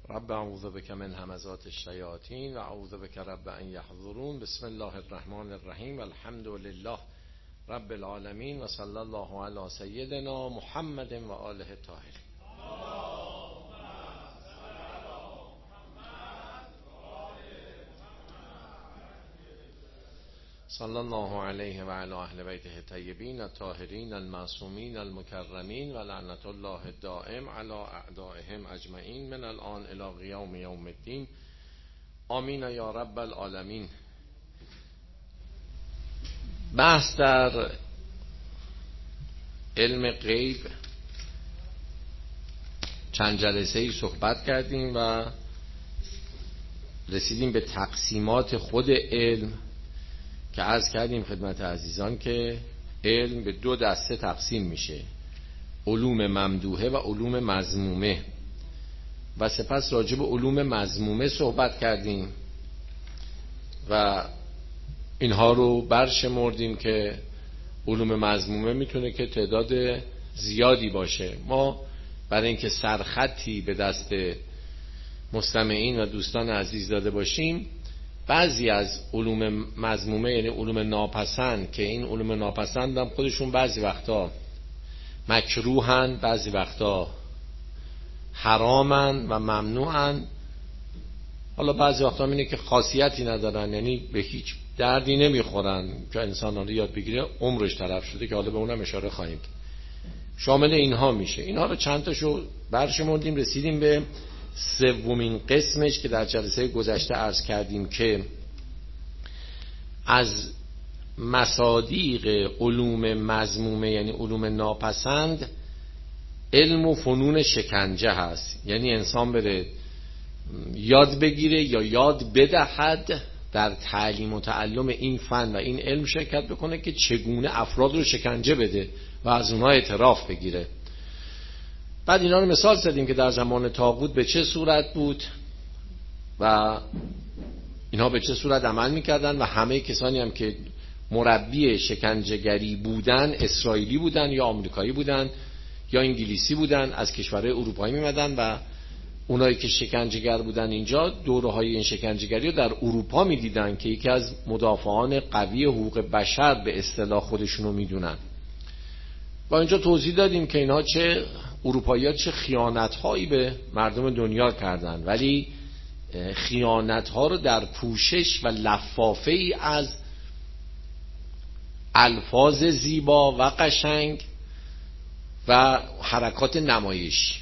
رب اعوذ بک من همزات الشیاطین و اعوذ بک رب ان یحضرون. بسم الله الرحمن الرحیم. الحمد لله رب العالمین و صلی الله علی سیدنا محمد و آله الطاهرین. صلی الله علیه و علی اهل بیته الطیبین الطاهرین المعصومین المکرمین و لعنت الله الدائم علی اعدائهم اجمعین من الان الی قیام یوم الدین. آمین یا رب العالمین. بحث در علم غیب چند جلسه ای صحبت کردیم و رسیدیم به تقسیمات خود علم که عرض کردیم خدمت عزیزان که علم به دو دسته تقسیم میشه: علوم ممدوحه و علوم مذمومه، و سپس راجع به علوم مذمومه صحبت کردیم و اینها رو برشمردیم که علوم مذمومه میتونه که تعداد زیادی باشه. ما برای اینکه سرخطی به دست مستمعین و دوستان عزیز داده باشیم، بعضی از علوم مذمومه یعنی علوم ناپسند، که این علوم ناپسند هم خودشون بعضی وقتا مکروهن، بعضی وقتا حرامن و ممنوعن، حالا بعضی وقتا اینه که خاصیتی ندارن، یعنی به هیچ دردی نمیخورن که انسان رو یاد بگیره عمرش تلف شده، که حالا به اونم اشاره خواهیم. شامل اینها میشه. اینها رو چند تاشو برشمردیم، رسیدیم به سومین قسمش که در جلسه گذشته عرض کردیم که از مصادیق علوم مذمومه یعنی علوم ناپسند علم و فنون شکنجه هست. یعنی انسان بره یاد بگیره یا یاد بدهد، در تعلیم و تعلم این فن و این علم شرکت بکنه که چگونه افراد رو شکنجه بده و از اونها اعتراف بگیره. بعد اینا رو مثال زدیم که در زمان طاغوت به چه صورت بود و اینها به چه صورت عمل میکردن، و همه کسانی هم که مربی شکنجهگری بودن اسرائیلی بودن یا آمریکایی بودن یا انگلیسی بودن، از کشورهای اروپایی میمدن و اونایی که شکنجهگر بودن اینجا دوره‌های این شکنجهگری رو در اروپا میدیدن که یکی از مدافعان قوی حقوق بشر به اصطلاح خودشونو میدونن. با اینجا توضیح دادیم که اینا چه اروپایی‌ها چه خیانت‌هایی به مردم دنیا کردن، ولی خیانت‌ها رو در پوشش و لفافه‌ای از الفاظ زیبا و قشنگ و حرکات نمایشی.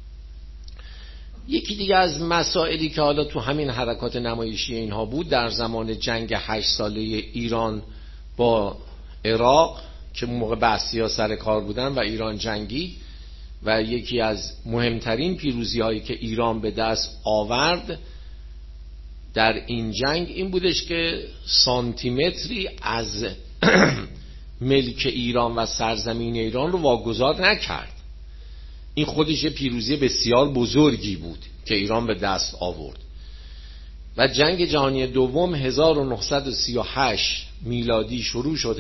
یکی دیگه از مسائلی که حالا تو همین حرکات نمایشی اینها بود در زمان جنگ 8 ساله ایران با عراق که موقع بعثی‌ها سر کار بودن و ایران جنگی، و یکی از مهمترین پیروزی‌هایی که ایران به دست آورد در این جنگ این بودش که سانتیمتری از ملک ایران و سرزمین ایران رو واگذار نکرد. این خودش پیروزی بسیار بزرگی بود که ایران به دست آورد. و جنگ جهانی دوم 1938 میلادی شروع شد،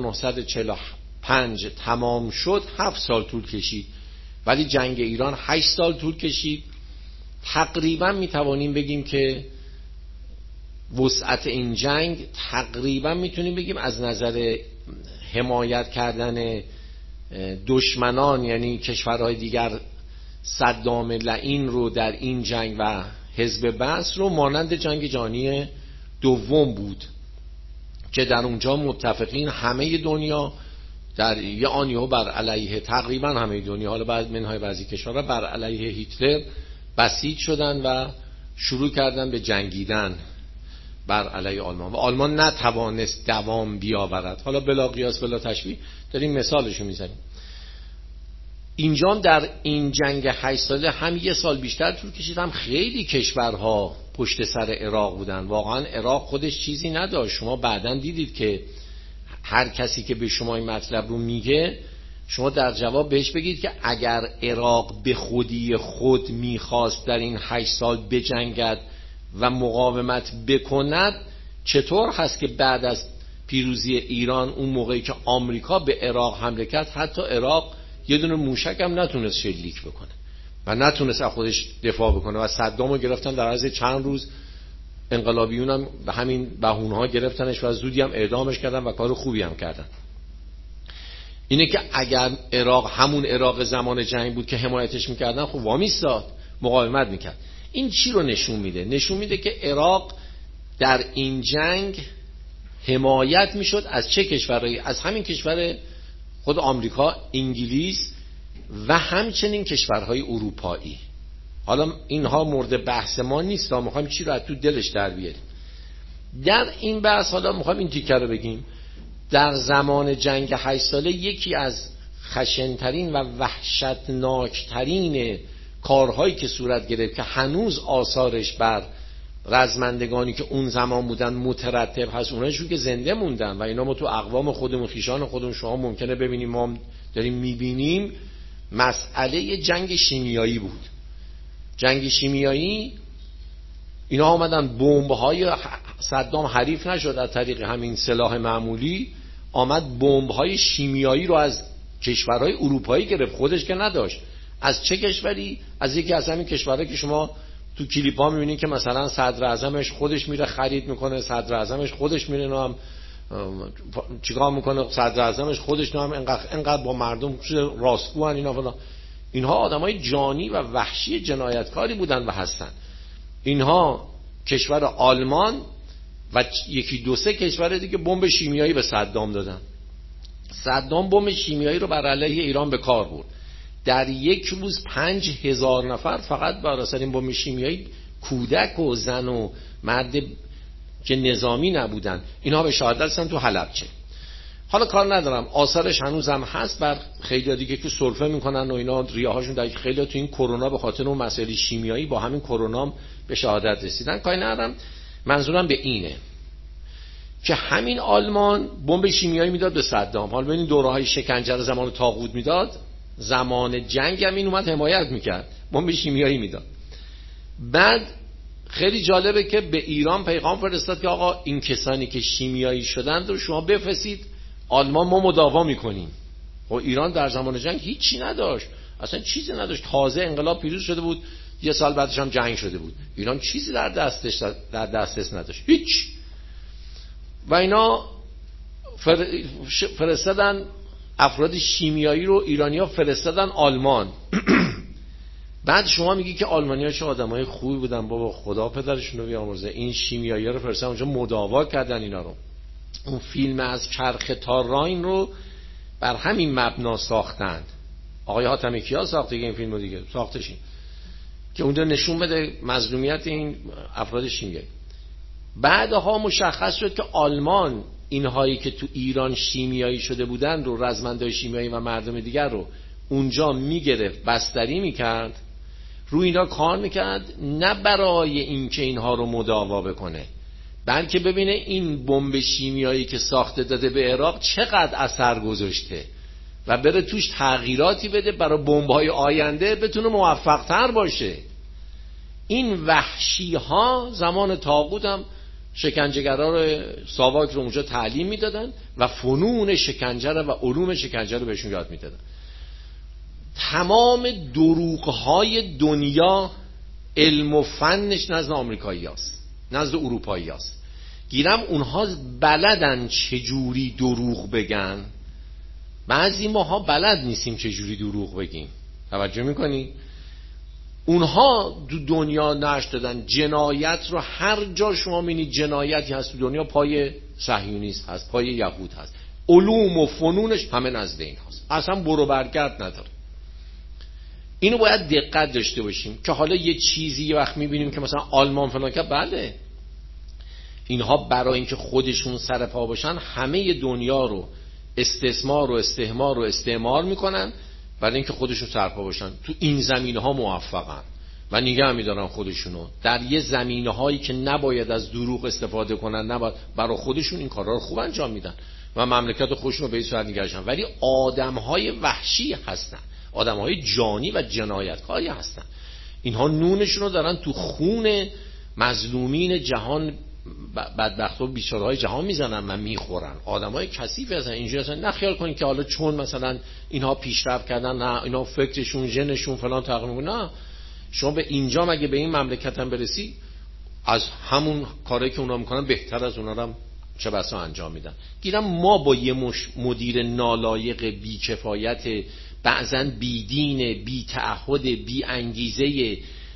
1945 تمام شد، 7 سال طول کشید، ولی جنگ ایران 8 سال طول کشید. تقریبا میتوانیم بگیم که وسعت این جنگ تقریبا میتونیم بگیم از نظر حمایت کردن دشمنان یعنی کشورهای دیگر صدام لعین رو در این جنگ و حزب بعث رو مانند جنگ جهانی دوم بود که در اونجا متفقین همه دنیا در یه آنیو بر علیه تقریبا همه دنیا، حالا بعد منهای بعضی کشورها، بر علیه هیتلر بسیج شدن و شروع کردن به جنگیدن بر علیه آلمان و آلمان نتوانست دوام بیاورد. حالا بلا قیاس بلا تشبیه داریم مثالشو میزنیم. اینجا در این جنگ 8 ساله هم یه سال بیشتر طول کشید، هم خیلی کشورها پشت سر عراق بودن. واقعا عراق خودش چیزی نداشت. شما بعداً دیدید که هر کسی که به شما این مطلب رو میگه، شما در جواب بهش بگید که اگر عراق به خودی خود میخواست در این 8 سال بجنگد و مقاومت بکند، چطور هست که بعد از پیروزی ایران اون موقعی که آمریکا به عراق حمله کرد حتی عراق یه دونه موشک هم نتونست شلیک بکنه؟ و نتونست از خودش دفاع بکنه و صدامو گرفتن در عرض چند روز. انقلابیون هم به همین بهونه‌ها گرفتنش و زودی هم اعدامش کردن و کار خوبی هم کردن. اینه که اگر عراق همون عراق زمان جنگ بود که حمایتش میکردن، خب وامیستاد، مقاومت میکرد. این چی رو نشون میده؟ نشون میده که عراق در این جنگ حمایت میشد از چه کشورهایی؟ از همین کشور خود آمریکا، انگلیس و همچنین کشورهای اروپایی. حالا اینها مورد بحث ما نیست، ما میخوایم چی رو از تو دلش در بیاریم. در این بحث حالا میخوایم این تیکه رو بگیم. در زمان جنگ 8 ساله یکی از خشنترین و وحشتناکترین کارهایی که صورت گرفت که هنوز آثارش بر رزمندگانی که اون زمان بودن مترتب هست، اونایشون که زنده موندن و اینا ما تو اقوام خودمون، خیشان خودمون، شما ممکنه ببینیم، ما داریم میبینیم، مسئله جنگ شیمیایی بود. جنگ شیمیایی، اینا آمدن بمب‌های صدام حریف نشد از طریق همین سلاح معمولی، آمد بمب‌های شیمیایی رو از کشورهای اروپایی گرفت، خودش که نداشت. از چه کشوری؟ از یکی از همین کشورهایی که شما تو کلیپ‌ها می‌بینید که مثلا صدر اعظمش خودش میره خرید میکنه، صدر اعظمش خودش میره نام چیکار میکنه، صدر اعظمش خودش نام انقدر با مردم راستگوان اینا فلان. اینها آدمای جانی و وحشی جنایتکاری بودن و هستن. اینها کشور آلمان و یکی دو سه کشور دیگه بمب شیمیایی به صدام دادن. صدام بمب شیمیایی رو بر علیه ایران به کار برد. در یک روز 5000 نفر فقط بر اثر این بمب شیمیایی، کودک و زن و مرد که نظامی نبودن، اینها به شهادت رسیدن تو حلبچه. حالا کار ندارم، آثارش هنوز هم هست بر خیلی دیگه که سرفه میکنن و اینا، ریاهاشون در خیلی تو این کرونا به خاطر اون مسائل شیمیایی با همین کرونا به شهادت رسیدن. کاری ندارم، منظورم به اینه که همین آلمان بمب شیمیایی میداد به صدام. حالا ببینید دوره‌های شکنجه رو زمان طاغوت میداد، زمان جنگ هم این اومد حمایت میکرد، بمب شیمیایی میداد. بعد خیلی جالبه که به ایران پیغام فرستاد که آقا این کسانی که شیمیایی شدند رو شما بفرستید آلمان، ما مداوا میکنیم. و ایران در زمان جنگ هیچی نداشت، اصلا چیزی نداشت، تازه انقلاب پیروز شده بود، یه سال بعدش هم جنگ شده بود، ایران چیزی در دستش نداشت، هیچ. و اینا فرستادن افراد شیمیایی رو، ایرانی‌ها فرستادن آلمان. بعد شما میگی که آلمانی‌ها چه آدمای خوبی بودن، بابا خدا پدرشون رو بیامرزه، این شیمیایی‌ها رو فرستادن اونجا مداوا کردن اینا رو. اون فیلم از چرخ تا راین رو بر همین مبنا ساختند. آقای حاتمی کیا ساخته این فیلمو دیگه، ساختشین که اونجا نشون بده مظلومیت این افراد شیمیایی. بعدها مشخص شد که آلمان اینهایی که تو ایران شیمیایی شده بودن رو، رزمندای شیمیایی و مردم دیگر رو اونجا میگرفت، بستری میکرد، روی اینا کار میکرد، نه برای اینکه اینها رو مداوا بکنه، بلکه ببینه این بمب شیمیایی که ساخته داده به عراق چقدر اثر گذاشته و بره توش تغییراتی بده برای بمب‌های آینده بتونه موفق‌تر باشه. این وحشی ها زمان طاغوت هم شکنجه‌گرا رو، ساواک رو اونجا تعلیم میدادن و فنون شکنجه و علوم شکنجه رو بهشون یاد میدادن. تمام دروغ‌های دنیا علم و فنش نزد آمریکایی هست، نزد اروپایی هست. گیرم اونها بلدن چجوری دروغ بگن، بعضی ماها بلد نیستیم چجوری دروغ بگیم. توجه میکنی؟ اونها دو دنیا نشر دادن جنایت رو، هر جا شما میبینید جنایتی هست تو دنیا پای صهیونیست هست، پای یهود هست، علوم و فنونش همه نزد این هست، اصلا برو برگرد نداره. اینو باید دقت داشته باشیم که حالا یه چیزی یه وقت میبینیم که مثلا آلمان فلان که بله، اینها برای اینکه خودشون سر پا باشن همه دنیا رو استثمار و استحمار و استعمار میکنن برای اینکه خودشون سر پا باشن. تو این زمینه‌ها موفقن و نگه میدارن خودشونو در یه زمینه‌هایی که نباید از دروغ استفاده کنن، نباید، برای خودشون این کارا رو خوب انجام میدن و مملکت خودشون رو به این صورت نگهشن. ولی آدم‌های وحشی هستن، آدم‌های جانی و جنایتکاری هستن. اینها نونشون رو دارن تو خون مظلومین جهان بدبخت‌ها و بیچاره‌های جهان میزنن من میخورن، آدمای کثیفی هستن اینجوری هستن. نه خیال کنید که حالا چون مثلا اینها پیشرفت کردن، نه اینا فکرشون ژنشون فلان تغییر میکنه. نه، شما به اینجا مگه به این مملکت هم برسی، از همون کاری که اونا میکنن بهتر از اونا هم چه بسا انجام میدن. گیرم ما با یه مدیر نالایق، بی‌کفایت، بعضاً بیدین، بی‌تعهد، بی انگیزه،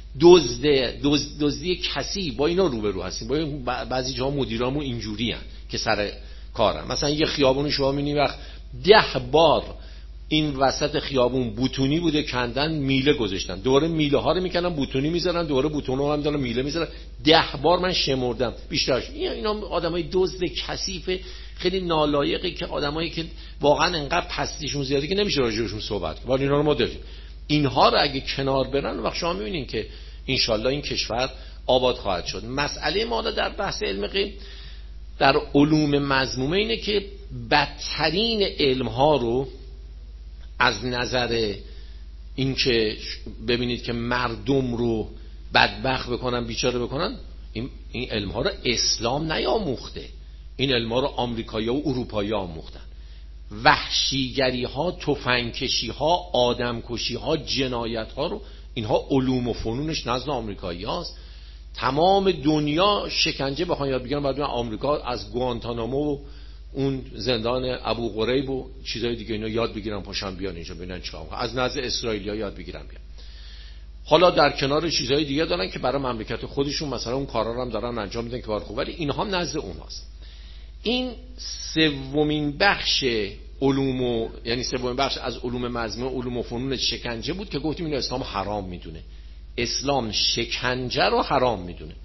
دزدی کسی، با اینا روبرو هستیم. با بعضی جاها مدیرامون اینجوری هستن که سر کارن. مثلا یه خیابون شما می‌بینی وقت 10 بار این وسط خیابون بوتونی بوده کندن، میله گذاشتن، دوباره میله ها رو میکنن بوتونی میذارن، دوباره بوتون رو هم دارن میله میذارن. 10 بار من شمردم بیشترش. اینا آدمای دزد کثیف خیلی نالایقی که آدمایی که واقعا انقدر پستیشون زیاده که نمیشه راجعشون صحبت کنه. ولی اینا رو ما داریم. اینها رو اگه کنار برن وقت شما میبینین که انشالله این کشور آباد خواهد شد. مسئله ما در بحث علم غیب در علوم مذمومه اینه که بدترین علم ها رو از نظر اینکه ببینید که مردم رو بدبخت بکنن، بیچاره بکنن، این علم ها رو اسلام نیاموخته. این علم ها رو آمریکایی‌ها و اروپایی‌ها آموختن. وحشیگری ها، تفنگکشی ها، آدمکشی ها، جنایت ها رو اینها علوم و فنونش نزد آمریکایی هاست. تمام دنیا شکنجه بخوان یاد بگیرن بعد آمریکا از گوانتانامو و اون زندان ابو غریب و چیزای دیگه اینا یاد بگیرن، پاشن بیان اینجا ببینن چیکار می‌کنن. از نزد اسرائیلیا یاد بگیرن بیان. حالا در کنار چیزای دیگه دارن که برای مملکت خودشون مثلا اون کارا رو هم دارن انجام میدن که کار خوبه، ولی اینها هم نزد اونهاست. این سومین بخش علوم یعنی سومین بخش از علوم مذمومه، علوم و فنون شکنجه بود که گفتیم اینو اسلام حرام میدونه. اسلام شکنجه رو حرام میدونه.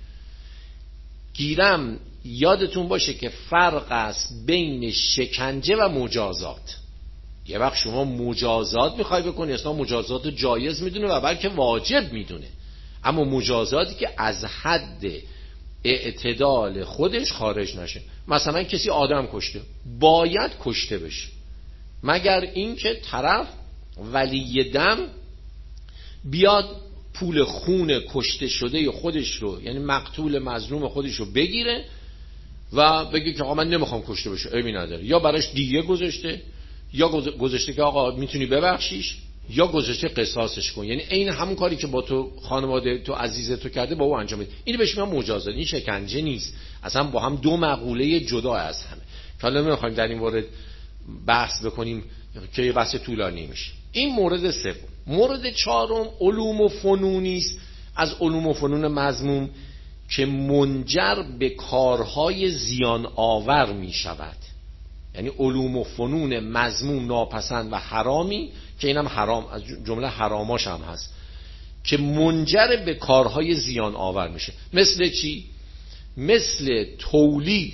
گیرم یادتون باشه که فرق است بین شکنجه و مجازات. یه وقت شما مجازات میخوای بکنی، اسلام مجازات رو جایز میدونه و بلکه واجب میدونه، اما مجازاتی که از حد اعتدال خودش خارج نشه. مثلا کسی آدم کشته، باید کشته بشه، مگر اینکه طرف ولی دم بیاد پول خون کشته شده خودش رو، یعنی مقتول مظلوم خودش رو بگیره و بگه که آقا من نمیخوام کشته بشه، عیبی نداره. یا براش دیگه گذاشته، یا گذاشته که آقا میتونی ببخشیش، یا گذاشته قصاصش کن. یعنی این همون کاری که با تو خانواده تو عزیز تو کرده با او انجام بده. اینو بهش میگن مجازات. این شکنجه نیست، اصلا با هم دو مقوله جدا از همه. حالا نمیخوایم در این مورد بحث بکنیم که یه بحث طولانی میشه. این مورد سوم. مورد چهارم علوم و فنونی است از علوم و فنون مذموم که منجر به کارهای زیان آور می شود. یعنی علوم و فنون مذموم، ناپسند و حرامی که اینم حرام از جمله حراماش هم هست که منجر به کارهای زیان آور میشه. مثل چی؟ مثل تولید،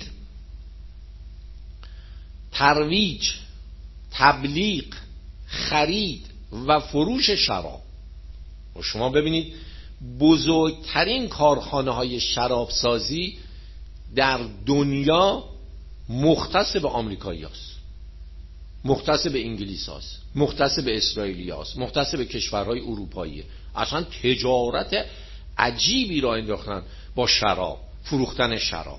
ترویج، تبلیغ، خرید و فروش شراب. و شما ببینید بزرگترین کارخانه های شرابسازی در دنیا مختص به آمریکایی هست، مختص به انگلیس هست، مختص به اسرائیلی هست، مختص به کشورهای اروپایی. اصلا تجارت عجیبی را انداختن با شراب، فروختن شراب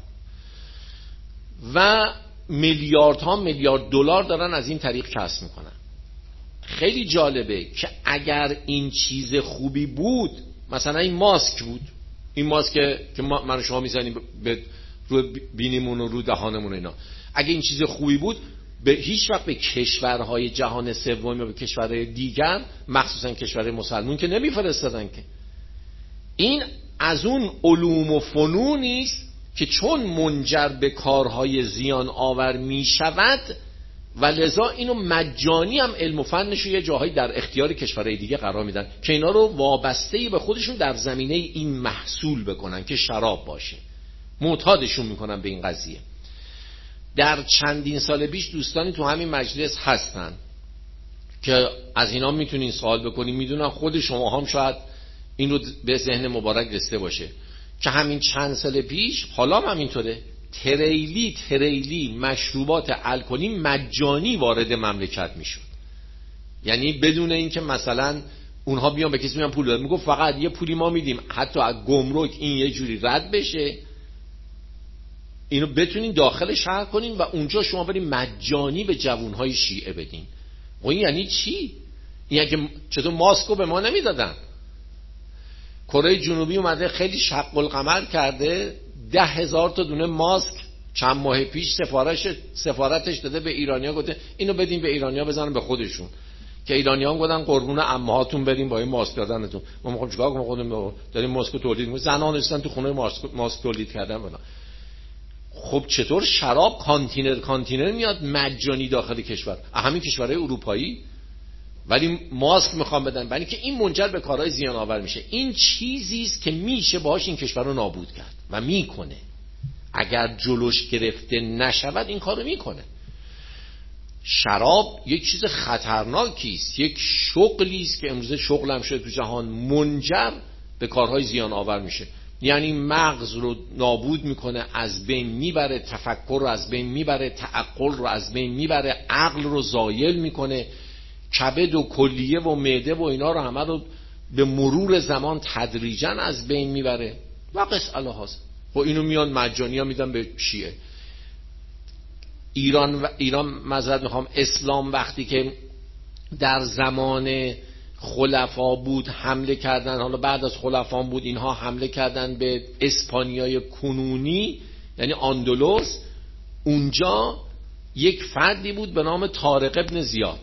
و میلیاردها میلیارد دلار دارن از این طریق کسب میکنن. خیلی جالبه که اگر این چیز خوبی بود، مثلا این ماسک بود، این ماسک که من شما میزنیم به رو بینیمون و رو دهانمون اینا، اگه این چیز خوبی بود به هیچ وقت به کشورهای جهان سوم یا به کشورهای دیگر، مخصوصا کشورهای مسلمون که نمیفرستادن که. این از اون علوم و فنونی است که چون منجر به کارهای زیان آور می شود و لذا اینو مجانی هم علم و فنش یه جاهایی در اختیار کشورهای دیگه قرار میدن که اینا رو وابسته‌ای به خودشون در زمینه این محصول بکنن که شراب باشه، معتادشون میکنن به این قضیه. در چندین سال پیش دوستانی تو همین مجلس هستن که از اینا میتونین سوال بکنین، میدونن خود شما هم شاید این رو به ذهن مبارک رسیده باشه که همین چند سال پیش، حالا هم همینطوره، تریلی مشروبات الکلی مجانی وارد مملکت میشد. یعنی بدون اینکه مثلا اونها بیان به کسی میگن پول بده، میگفت فقط یه پولی ما میدیم حتی از گمرک این یه جوری رد بشه اینو بتونین داخل شهر کنین و اونجا شما برین مجانی به جوانهای شیعه بدین. و این یعنی چی؟ این یعنی چطور ماسکو به ما نمیدادن؟ کره جنوبی اومده خیلی شق القمر کرده، 10,000 تا دونه ماسک چند ماه پیش سفارتش داده به ایرانیا، گفته اینو بدین به ایرانیا بزنن به خودشون، که ایرانی‌ها هم گفتن قربون عمهاتون بریم با این ماسک دادنتون. ما میخوایم چیکار کنیم؟ خودمون داریم ماسک تولید می‌کنیم. زنان نشستن تو خونه ماسک تولید کردن بنا. خب چطور شراب کانتینر میاد مجانی داخل کشور، همین کشورهای اروپایی، ولی ماسک میخوام بدن؟ برای که این منجر به کارهای زیان آور میشه. این چیزی است که میشه باهاش این کشور رو نابود کرد و میکنه. اگر جلوش گرفته نشود این کارو میکنه. شراب یک چیز خطرناکی است، یک شغلی است که امروز شغلم شده تو جهان، منجر به کارهای زیان آور میشه. یعنی مغز رو نابود میکنه، از بین میبره، تفکر رو از بین میبره، تعقل رو از بین میبره، عقل رو زایل میکنه، کبد و کلیه و معده و اینا رو همه رو به مرور زمان تدریجا از بین میبره. و قص الهاست. خب اینو میان مجانی ها میدن به شیعه. ایران معذرت میخوام، اسلام وقتی که در زمان خلفا بود حمله کردن، حالا بعد از خلفا بود، اینها حمله کردن به اسپانیای کنونی یعنی اندلس. اونجا یک فردی بود به نام طارق ابن زیاد،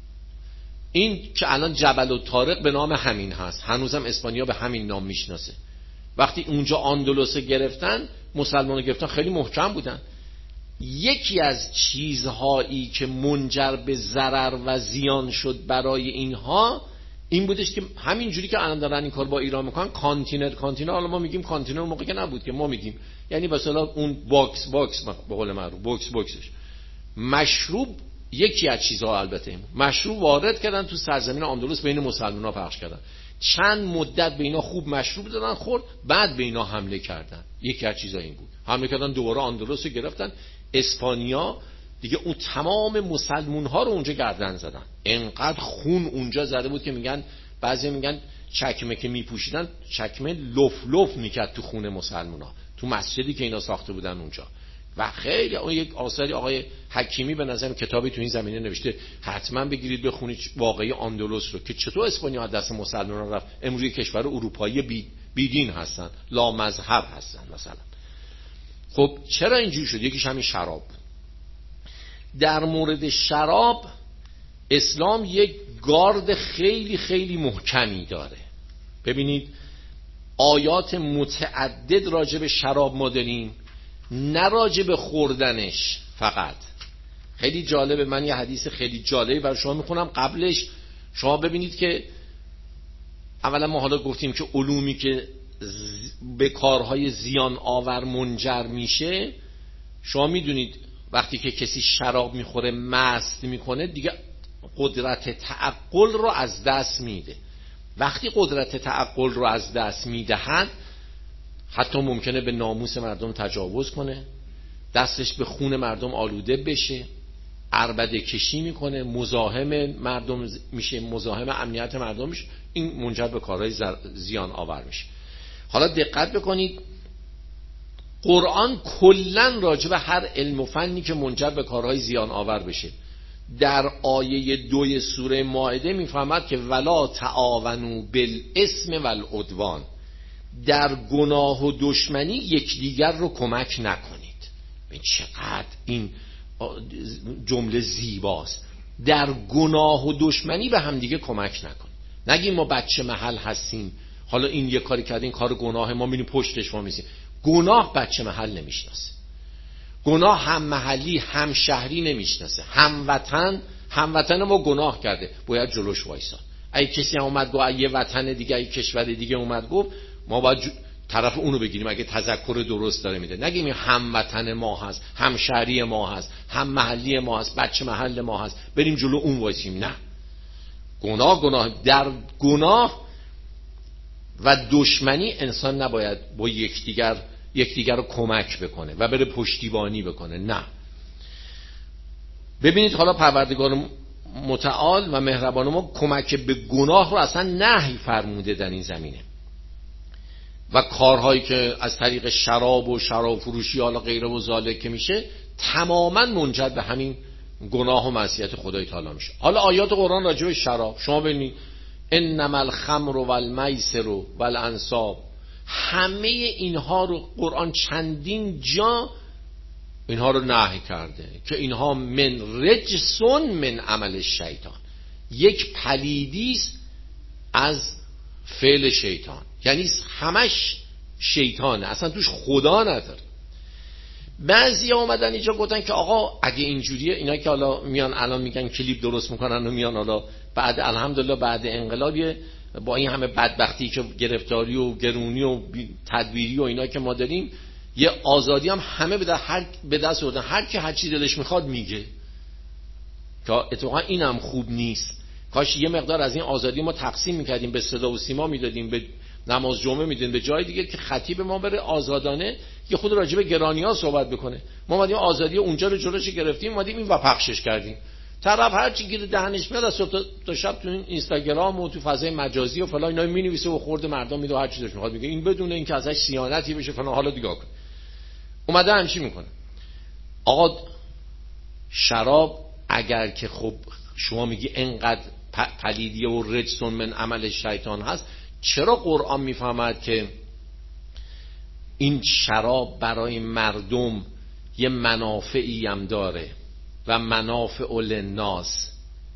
این که الان جبل الطارق به نام همین هست، هنوزم اسپانیا به همین نام میشناسه. وقتی اونجا اندلس گرفتن، مسلمان گرفتن، خیلی محکم بودن. یکی از چیزهایی که منجر به ضرر و زیان شد برای اینها این بودش که همین جوری که الان دارن این کار با ایران میکنن، کانتینر، حالا ما میگیم کانتینر، موقعی که نبود که ما میگیم، یعنی مثلا اون باکس به قول معروف باکسش مشروب، یکی از چیزها البته مشروب وارد کردن تو سرزمین اندلس، بین مسلمان‌ها پخش کردن. چند مدت به اینا خوب مشروب دادن خورد، بعد به اینا حمله کردن. یکی از چیزا این بود، حمله کردن دوباره اندلس رو گرفتن. اسپانیا دیگه اون تمام مسلمان‌ها رو اونجا گردن زدن. انقدر خون اونجا زده بود که میگن، بعضی میگن چکمه که میپوشیدن، چکمه لف میکرد تو خون مسلمان‌ها، تو مسجدی که اینا ساخته بودن اونجا. و خیلی اون یک آثاری آقای حکیمی به نظرم کتابی تو این زمینه نوشته، حتما بگیرید بخونید واقعی اندلس رو، که چطور اسپانیا از دست مسلمانان رفت، امروز کشور اروپایی بیدین هستن، لا مذهب هستن مثلا. خب چرا اینجوری شد؟ یکیش همین شراب. در مورد شراب اسلام یک گارد خیلی خیلی محکمی داره. ببینید آیات متعدد راجع به شراب ما داریم، نه راجع به خوردنش فقط. خیلی جالبه، من یه حدیث خیلی جالبی برای شما میخونم. قبلش شما ببینید که اولا ما حالا گفتیم که علومی که به کارهای زیان آور منجر میشه، شما میدونید وقتی که کسی شراب میخوره مست میکنه دیگه قدرت تعقل رو از دست میده. وقتی قدرت تعقل رو از دست میدهد، حتی ممکنه به ناموس مردم تجاوز کنه، دستش به خون مردم آلوده بشه، عربده کشی میکنه، مزاحم مردم میشه، مزاحم امنیت مردم میشه. این منجر به کارهای زیان آور میشه. حالا دقت بکنید، قرآن کلن راجع به هر علم و فنی که منجر به کارهای زیان آور بشه، در آیه 2 سوره مائده میفهمد که ولا تعاونوا بالاسم والعدوان، در گناه و دشمنی یکدیگر رو کمک نکنید. چقدر این جمله زیباست. در گناه و دشمنی به هم دیگه کمک نکنید. نگیم ما بچه محل هستیم، حالا این یه کاری کرد، این کار گناه، ما میریم پشتش ما میسیم. گناه بچه محل نمیشناسه. گناه هم محلی هم شهری نمیشناسه. هموطن ما گناه کرده، باید جلوش وایساد. اگه کسی هم اومد گفت یه وطن دیگه، یه کشور دیگه اومد گفت، ما باید طرف اونو بگیریم اگه تذکر درست داره میده. نگیم هموطن ما هست، هم شهری ما هست، هم محلی ما هست، بچه محل ما هست، بریم جلو اون وایسیم. نه، گناه. در گناه و دشمنی انسان نباید با یکدیگر رو کمک بکنه و بره پشتیبانی بکنه. نه. ببینید حالا پروردگار متعال و مهربان ما کمک به گناه رو اصلا نهی فرموده در این زمینه. و کارهایی که از طریق شراب و شراب فروشی حالا غیره و ذالک که میشه تماما منجر به همین گناه و معصیت خدای تعالی میشه. حالا آیات قرآن راجع به شراب شما ببینید انما الخمر والمیسر والانصاب، همه اینها رو قرآن چندین جا اینها رو نهی کرده که اینها من رجسون من عمل شیطان، یک پلیدیست از فعل شیطان، یعنی همش شیطانه، اصلا توش خدا نداره. بعضی اومدن اینجا گفتن که آقا اگه اینجوریه، اینا که حالا میان الان میگن کلیپ درست میکنن و میان حالا بعد الحمدلله بعد انقلاب با این همه بدبختی که گرفتاری و گرونی و تدبیری و اینا که ما داریم، یه آزادی هم همه به دست آوردن، هر کی هر چی دلش میخواد میگه که اتفاقا اینم خوب نیست. کاش یه مقدار از این آزادی ما تقسیم میکردیم، به صدا و سیما میدادیم، به نماز جمعه میدادیم، به جای دیگه که خطیب ما بره آزادانه یه خود راجع به گرانی‌ها صحبت بکنه. ما اومدیم آزادی اونجا رو جلوش گرفتیم، اومدیم این و پخشش کردیم. طرف هر چی گیر دهنش میاد از صبح تا شب تو این اینستاگرام و تو فضای مجازی و فلان اینا مینویسه و خورده مردم میده و هر چی دلش میخواد میگه، این بدون اینکه ازش صیانتی بشه فلان. حالا دیگه کن اومده همچی میکنه. آقا شراب اگر که خب شما میگی انقدر پلیدیه و رجسون من عمل شیطان هست، چرا قرآن میفهمد که این شراب برای مردم یه منافعی هم داره و منافع للناس،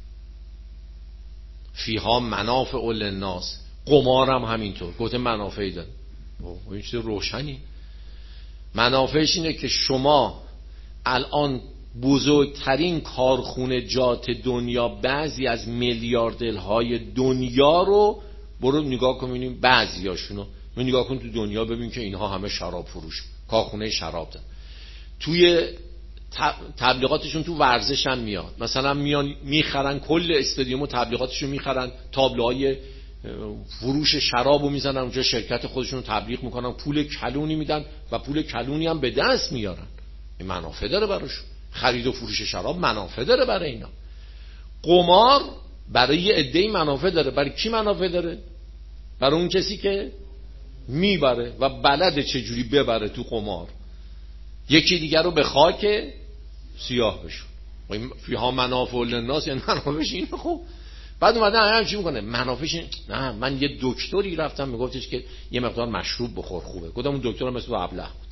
فیها منافع للناس. قمار هم همینطور گفته منافعی داره. این چیز روشنی. منافعش اینه که شما الان بزرگترین کارخونجات دنیا، بعضی از میلیاردرهای دنیا رو برو نگاه کن ببینیم، بعضیاشونو نگاه کن تو دنیا ببین که اینها همه شراب فروش، کارخونه شراب دارن. توی تبلیغاتشون تو ورزش هم میاد، مثلا میان میخرن کل استادیوم و تبلیغاتشون میخرن، تابلوهای فروش شرابو میزنن اونجا، شرکت خودشون رو تبلیغ میکنن، پول کلونی میدن و پول کلونی هم به دست میارن. این منافع داره براشون. خرید و فروش شراب منافع داره برای اینا. قمار برای یه عده‌ای منافع داره. برای کی منافع داره؟ برای اون کسی که میبره و بلده چجوری ببره تو قمار، یکی دیگر رو به خاک سیاه بشون. فیها منافع للناس، یعنی منافعش اینه. خب بعد اومدن همین چی میکنه؟ منافعش نه. من یه دکتری رفتم میگفتش که یه مقدار مشروب بخور خوبه. گفتم اون دکتر مثل ابله بود.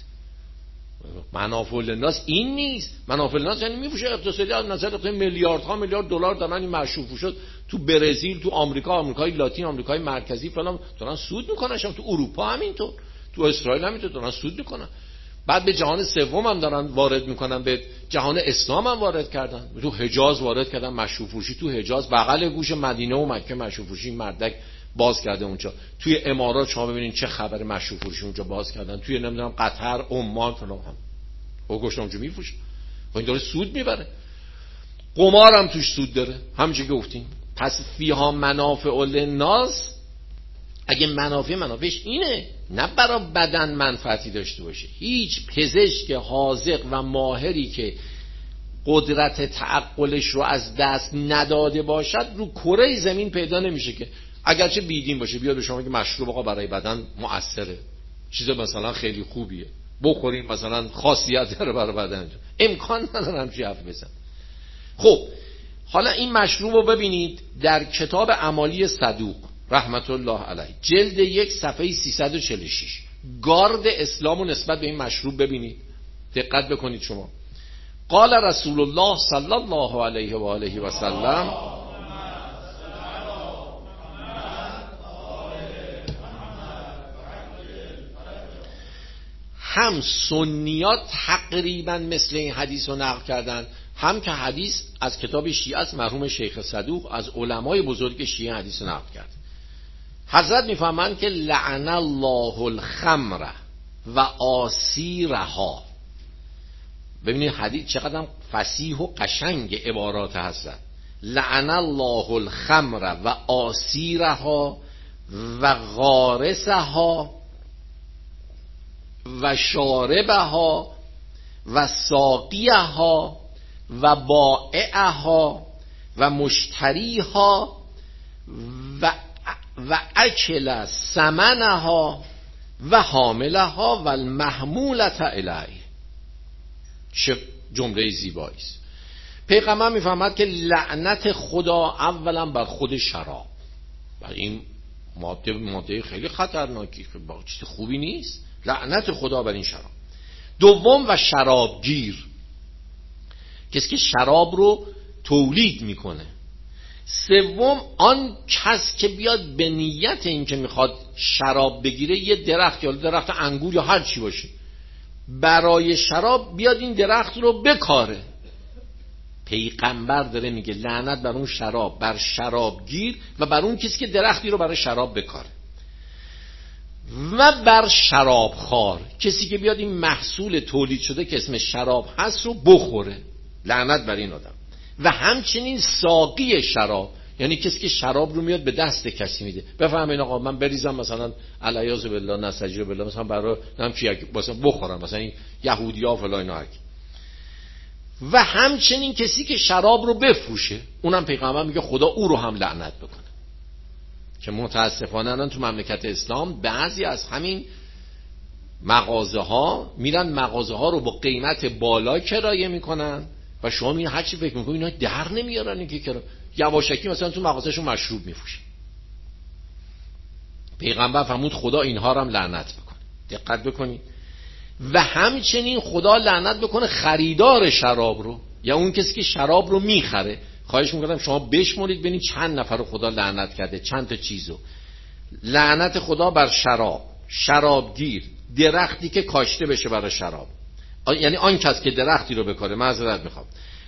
منافع للناس این نیست. منافع للناس یعنی میفروشه اقتصادی، از نظر میلیاردها میلیارد دلار دارن این مشروب فروشا تو برزیل، تو آمریکا، آمریکای لاتین، آمریکای مرکزی فلان دارن سود میکنن، تو اروپا همینطور، تو اسرائیل همینطور دارن سود میکنن. بعد به جهان سوم هم دارن وارد میکنن، به جهان اسلام هم وارد کردن، تو حجاز وارد کردن مشروب فروشی. تو حجاز بغل گوش مدینه و مکه مشروب فروشی مردک باز کرده اونجا. توی امارات شما ببینید چه خبر مشروب فروشی اونجا باز کردن. توی نمیدونم قطر، عمان فلان هم او گوشت اونجا میفروشه. این داره سود میبره. قمار هم توش سود داره، همونجوری که گفتیم. پس فیها منافع للناس، اگه منافعش اینه، نه برای بدن منفعتی داشته باشه. هیچ پزشک حاذق و ماهری که قدرت تعقلش رو از دست نداده باشد رو کره زمین پیدا نمیشه که اگرچه بیدین باشه بیاد به شما که مشروب آقا برای بدن مؤثره، چیز مثلا خیلی خوبیه، بخوریم مثلا خاصیت داره برای بدن، امکان نداره همچین حرف بزن. خب حالا این مشروب رو ببینید در کتاب اعمالی صدوق رحمت الله علیه جلد 1 صفحه 346 گارد اسلام و نسبت به این مشروب ببینید، دقت بکنید شما. قال رسول الله صلی الله علیه و آله و سلم، هم سنیات تقریبا مثل این حدیث رو نقل کردن، هم که حدیث از کتاب شیعه است، مرحوم شیخ صدوق از علمای بزرگ شیعه حدیث رو نقل کرد. حضرت میفهمند که لعن الله الخمر و آسیرها. ببینید حدیث چقدر فصیح و قشنگ عبارات حضرت. لعن الله الخمر و آسیرها و غارسها و شاربها و ساقیها و بائعها و مشتریها و اکل ثمنها و حاملها و المحمولة الیه. چه جمله زیبایی است. پیغمبر میفهمد که لعنت خدا اولا بر خود شراب، بر این ماده خیلی خطرناکی، چیز خوبی نیست، لعنت خدا بر این شراب. دوم و شرابگیر، کسی که شراب رو تولید میکنه. سوم آن کس که بیاد به نیت این که میخواد شراب بگیره یه درخت یا درخت انگور یا هر چی باشه برای شراب بیاد این درخت رو بکاره. پیغمبر داره میگه لعنت بر اون شراب، بر شرابگیر و بر اون کسی که درختی رو برای شراب بکاره. و بر شرابخوار، کسی که بیاد این محصول تولید شده که اسم شراب هست رو بخوره، لعنت بر این آدم. و همچنین ساقی شراب، یعنی کسی که شراب رو میاد به دست کسی میده. بفهمین آقا من بریزم مثلا علیاذ بالله نستجیر بالله مثلا برای نم چی مثلا بخورم، مثلا این یهودیا فلان اینا. و همچنین کسی که شراب رو بفروشه، اونم پیغمبر میگه خدا او رو هم لعنت بکنه. که متاسفانه الان تو مملکت اسلام بعضی از همین مغازه ها میرن مغازه ها رو با قیمت بالا کرایه میکنن و شما میگین هر چی فکر میکنین اینا در نمیارن این که کرایه، یواشکی مثلا تو مغازهشون مشروب میفروشه. پیغمبر فرمود خدا اینها رو هم لعنت بکنه. دقت بکنید. و همچنین خدا لعنت بکنه خریدار شراب رو، یا اون کسی که شراب رو میخره. خواهش میکنم شما بشمرید ببینید چند نفر رو خدا لعنت کرده، چند تا چیزو. لعنت خدا بر شراب، شرابگیر، درختی که کاشته بشه برای شراب، یعنی آن کس که درختی رو بکاره، معذرت میخوام،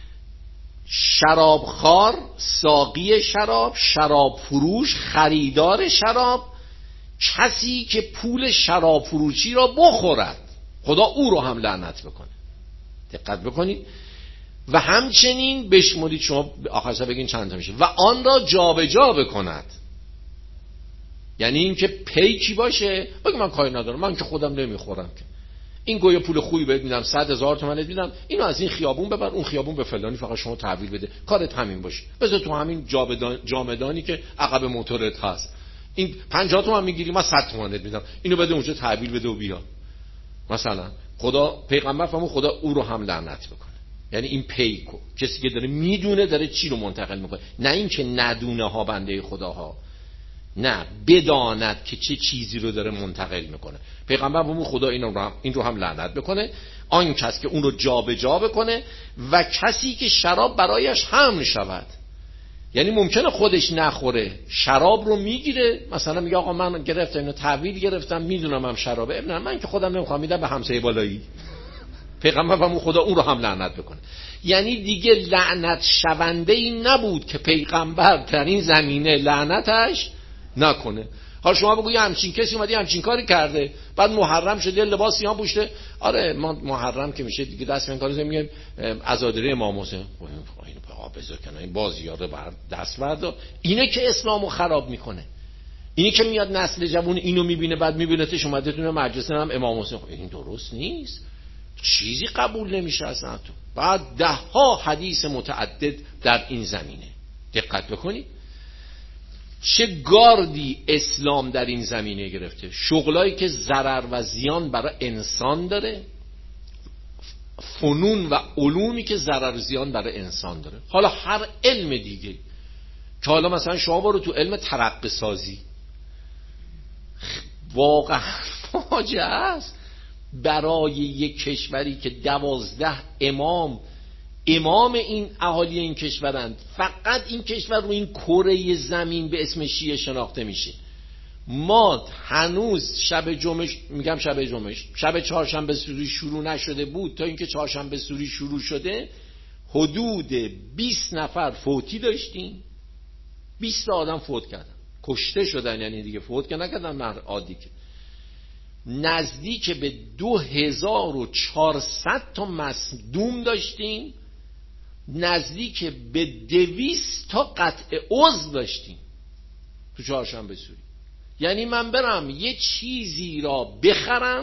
شرابخوار، ساقی شراب، شراب فروش، خریدار شراب، کسی که پول شراب فروشی را بخورد، خدا او رو هم لعنت بکنه. دقت بکنید. و همچنین بشمرید شما آخرش بگین چند تا میشه. و آن را جابجا بکند، یعنی این که پیکی باشه بگه من کاری ندارم، من که خودم نمیخورم که این گویا پول خوبی بهت میدم، 100,000 تومان میدم، اینو از این خیابون ببر اون خیابون به فلانی، فقط شما تحویل بده، کارت همین باشه، بذار تو همین جامدانی که عقب موتورت هست این 50 تومان میگیری، من 100 تومانت میدم، اینو بده اونجا تحویل بده و بیا. مثلا خدا پیغمبر فرمود خدا او رو هم لعنت بکنه. یعنی این پیکو، کسی که داره میدونه داره چی رو منتقل میکنه، نه این که ندونه ها بنده خداها، نه بداند که چه چیزی رو داره منتقل میکنه. پیغمبر فرمود خدا این رو هم لعنت بکنه، آن کس که اون رو جابجا بکنه و کسی که شراب برایش حمل شود. یعنی ممکنه خودش نخوره، شراب رو میگیره، مثلا میگه آقا من گرفتم اینو تحویل گرفتم، میدونم هم شرابه، ابن من که خودم نمیخوام، میدم به همسایه بالایی. پیغمبر فرمود خدا اون رو هم لعنت بکنه. یعنی دیگه لعنت شونده ای نبود که پیغمبر در این زمینه لعنتش نکنه. حالا شما بگو یه همچین کسی اومده همچین کاری کرده، بعد محرم شده لباس سیاه پوشته، آره ما محرم که میشه دیگه دست این کارو میگیم عزاداری امام حسین، اینو بذار کنه، این بازیاره بر دست بردا، اینه که اسلامو خراب میکنه. اینی که میاد نسل جوان اینو میبینه، بعد میبینتش اومده تو مجلس هم امام حسین، این درست نیست، چیزی قبول نمیشه اصلا. تو بعد 10 حدیث متعدد در این زمینه. دقت بکنید چه گاردی اسلام در این زمینه گرفته. شغلایی که ضرر و زیان برای انسان داره، فنون و علومی که ضرر و زیان برای انسان داره. حالا هر علم دیگه که حالا مثلا شما برو تو علم ترقه سازی، واقعا فاجعه است برای یک کشوری که 12 امام این اهالی این کشورند، فقط این کشور رو این کره زمین به اسم شیعه شناخته میشه. ما هنوز شب چهارشنبه سوری شروع نشده بود تا اینکه چهارشنبه سوری شروع شده حدود 20 نفر فوتی داشتیم، 20 آدم فوت کردن، کشته شدن، یعنی دیگه فوت که نکردن مرد عادی که. نزدیک به 2400 تا مصدوم داشتیم، نزدیک به 200 تا قطع عضو داشتیم تو چهارشنبه سوری. یعنی من برم یه چیزی را بخرم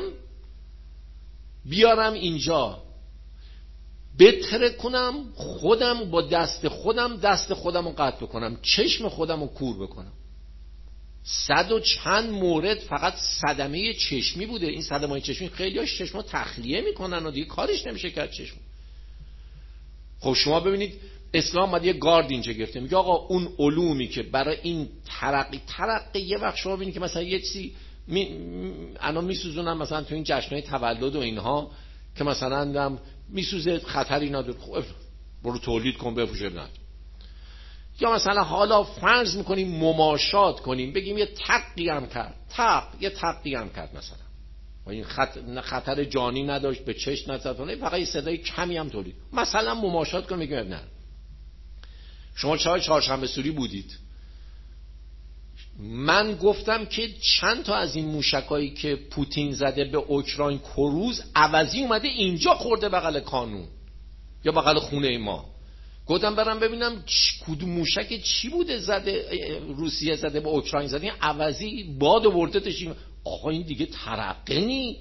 بیارم اینجا بتره کنم، خودم با دست خودم رو قطع بکنم، چشم خودم رو کور بکنم، 100 و چند مورد فقط صدمه چشمی بوده. این صدمه چشمی خیلی هاش چشما تخلیه میکنن و دیگه کارش نمیشه کرد چشم. خب شما ببینید اسلام اومد یه گارد اینجا گرفته، میگه آقا اون علومی که برای این ترقی یه وقت شما ببینید که مثلا یه چیزی الان میسوزونن مثلا تو این جشنهای تولد و اینها که مثلا میسوزه خطری نداره، خب برو تولید کن بفروش نداره. یا مثلا حالا فرض میکنیم مماشات کنیم بگیم یه تقی هم کرد، یه تقی هم کرد مثلا و این خطر جانی نداشت، به چشم نزد، فقط یه صدای کمی هم تولید، مثلا مماشات کنیم بگیم نه. شما چهارشنبه سوری بودید، من گفتم که چند تا از این موشکایی که پوتین زده به اوکراین کروز عوضی اومده اینجا خورده بغل کانون یا بغل خونه ما. گفتم برم ببینم کدوم موشک چی بوده زده، روسیه زده به اوکراین زده، این عوضی باد آورده تشیم. آقا این دیگه ترقه نی.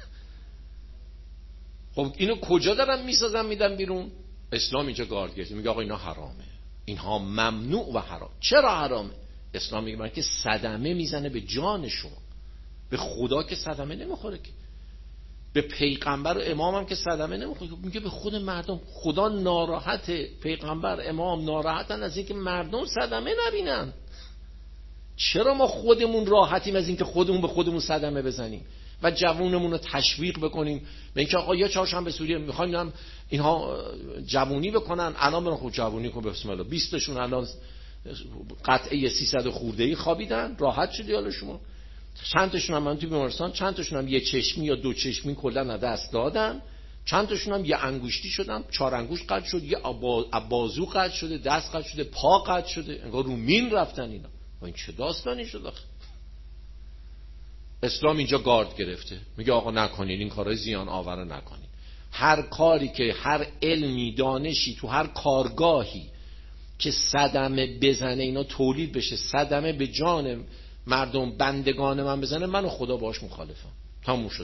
خب اینو کجا دارن میسازن میدن بیرون؟ اسلام اینجا گارد گرفته، میگه آقا اینا حرامه، اینها ممنوع و حرام. چرا حرامه؟ اسلام میگه که صدمه میزنه به جان شما. به خدا که صدمه نمیخوره، که به پیغمبر و امام هم که صدمه نمیخوره، میگه به خود مردم. خدا ناراحته، پیغمبر امام ناراحتن از اینکه مردم صدمه نبینن. چرا ما خودمون راحتیم از اینکه خودمون به خودمون صدمه بزنیم و جوونمون رو تشویق بکنیم به اینکه آقا یا چهارشنبه سوری میخوایم اینها جوونی بکنن، الان برن خود جوونی کن بسم الله. 20 تاشون الان قطعه 300 خورده‌ای خوابیدن، راحت شدی حالا شما. چند تاشون هم تو بیمارستان، چند تاشون هم یه چشمی یا دو چشمی کلا از دست دادن، چند تاشون هم یه انگشتی شدن، 4 انگشت قطع شد، یه بازو قطع شده، دست قطع شده، پا قطع شده، انگار رو مین رفتن اینا. این چه داستانی شد آخه؟ اسلام اینجا گارد گرفته، میگه آقا نکنین این کارهای زیان آور نکنین. هر کاری که هر علمی دانشی تو هر کارگاهی که صدمه بزنه اینا تولید بشه، صدمه به جان مردم بندگان من بزنه، من و خدا باش مخالفم. تموم شد.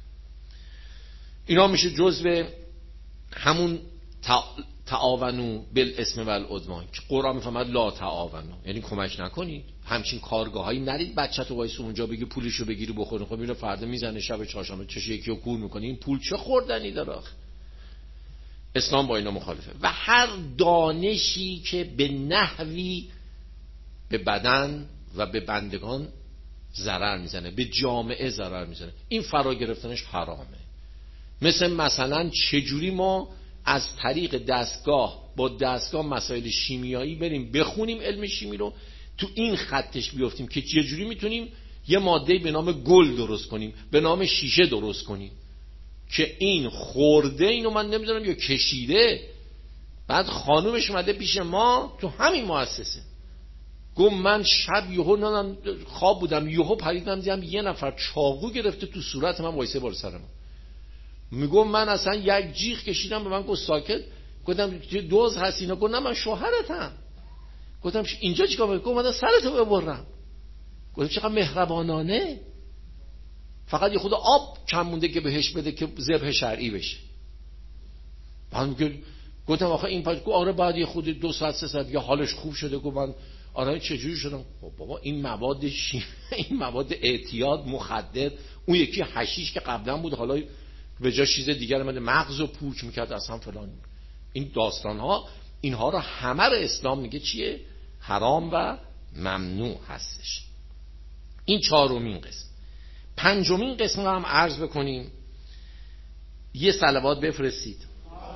اینا میشه جزء همون تعاونو بالاسم والعدوان که قرآن میفهمد لا تعاونو، یعنی کمک نکنید. همچین کارگاهایی نرید بچه‌تو وایس اونجا بگی پولشو بگیری بخوری. خب اینو فردا میزنه شب چهارشنبه چش یکی رو کور میکنه، این پول چه خوردنی داره؟ اسلام با اینا مخالفه. و هر دانشی که به نحوی به بدن و به بندگان ضرر میزنه، به جامعه ضرر میزنه، این فرا گرفتنش حرامه. مثلا چجوری ما از طریق با دستگاه مسائل شیمیایی بریم بخونیم علم شیمی رو، تو این خطش بیافتیم که چجوری میتونیم یه ماده به نام گل درست کنیم، به نام شیشه درست کنیم که این خورده، اینو من نمیدونم یا کشیده. بعد خانومش اومده پیش ما تو همین مؤسسه، گفت من شب یهو خواب بودم، یهو پریدم دیدم یه نفر چاقو گرفته تو صورت من وایسه بالا سر من. میگم من اصلا یک جیغ کشیدم، به من گفت ساکت. گفتم دوز هستی؟ اینا گفت نه من شوهرتم. گفتم اینجا چیکار می‌کنی؟ گفت من سرتو ببرم. گفتم چقدر مهربانانه، فقط یه خود آب کم مونده که بهش بده که ذبح شرعی بشه. من گفتم آخه این گفت آره بعد یه خود 2 ساعت 3 ساعت یا حالش خوب شده. گفت من آره چجوری شدم؟ بابا این مواد این مواد اعتیاد مخدر، اون یکی حشیش که قبلا بود حالا به جای چیز دیگر اومده مغزو پوک میکرد اصلا فلان. این داستان ها اینها رو همه رو اسلام میگه چیه؟ حرام و ممنوع هستش. این 4مین قسم. 5مین قسم رو هم عرض بکنیم. یه صلوات بفرستید.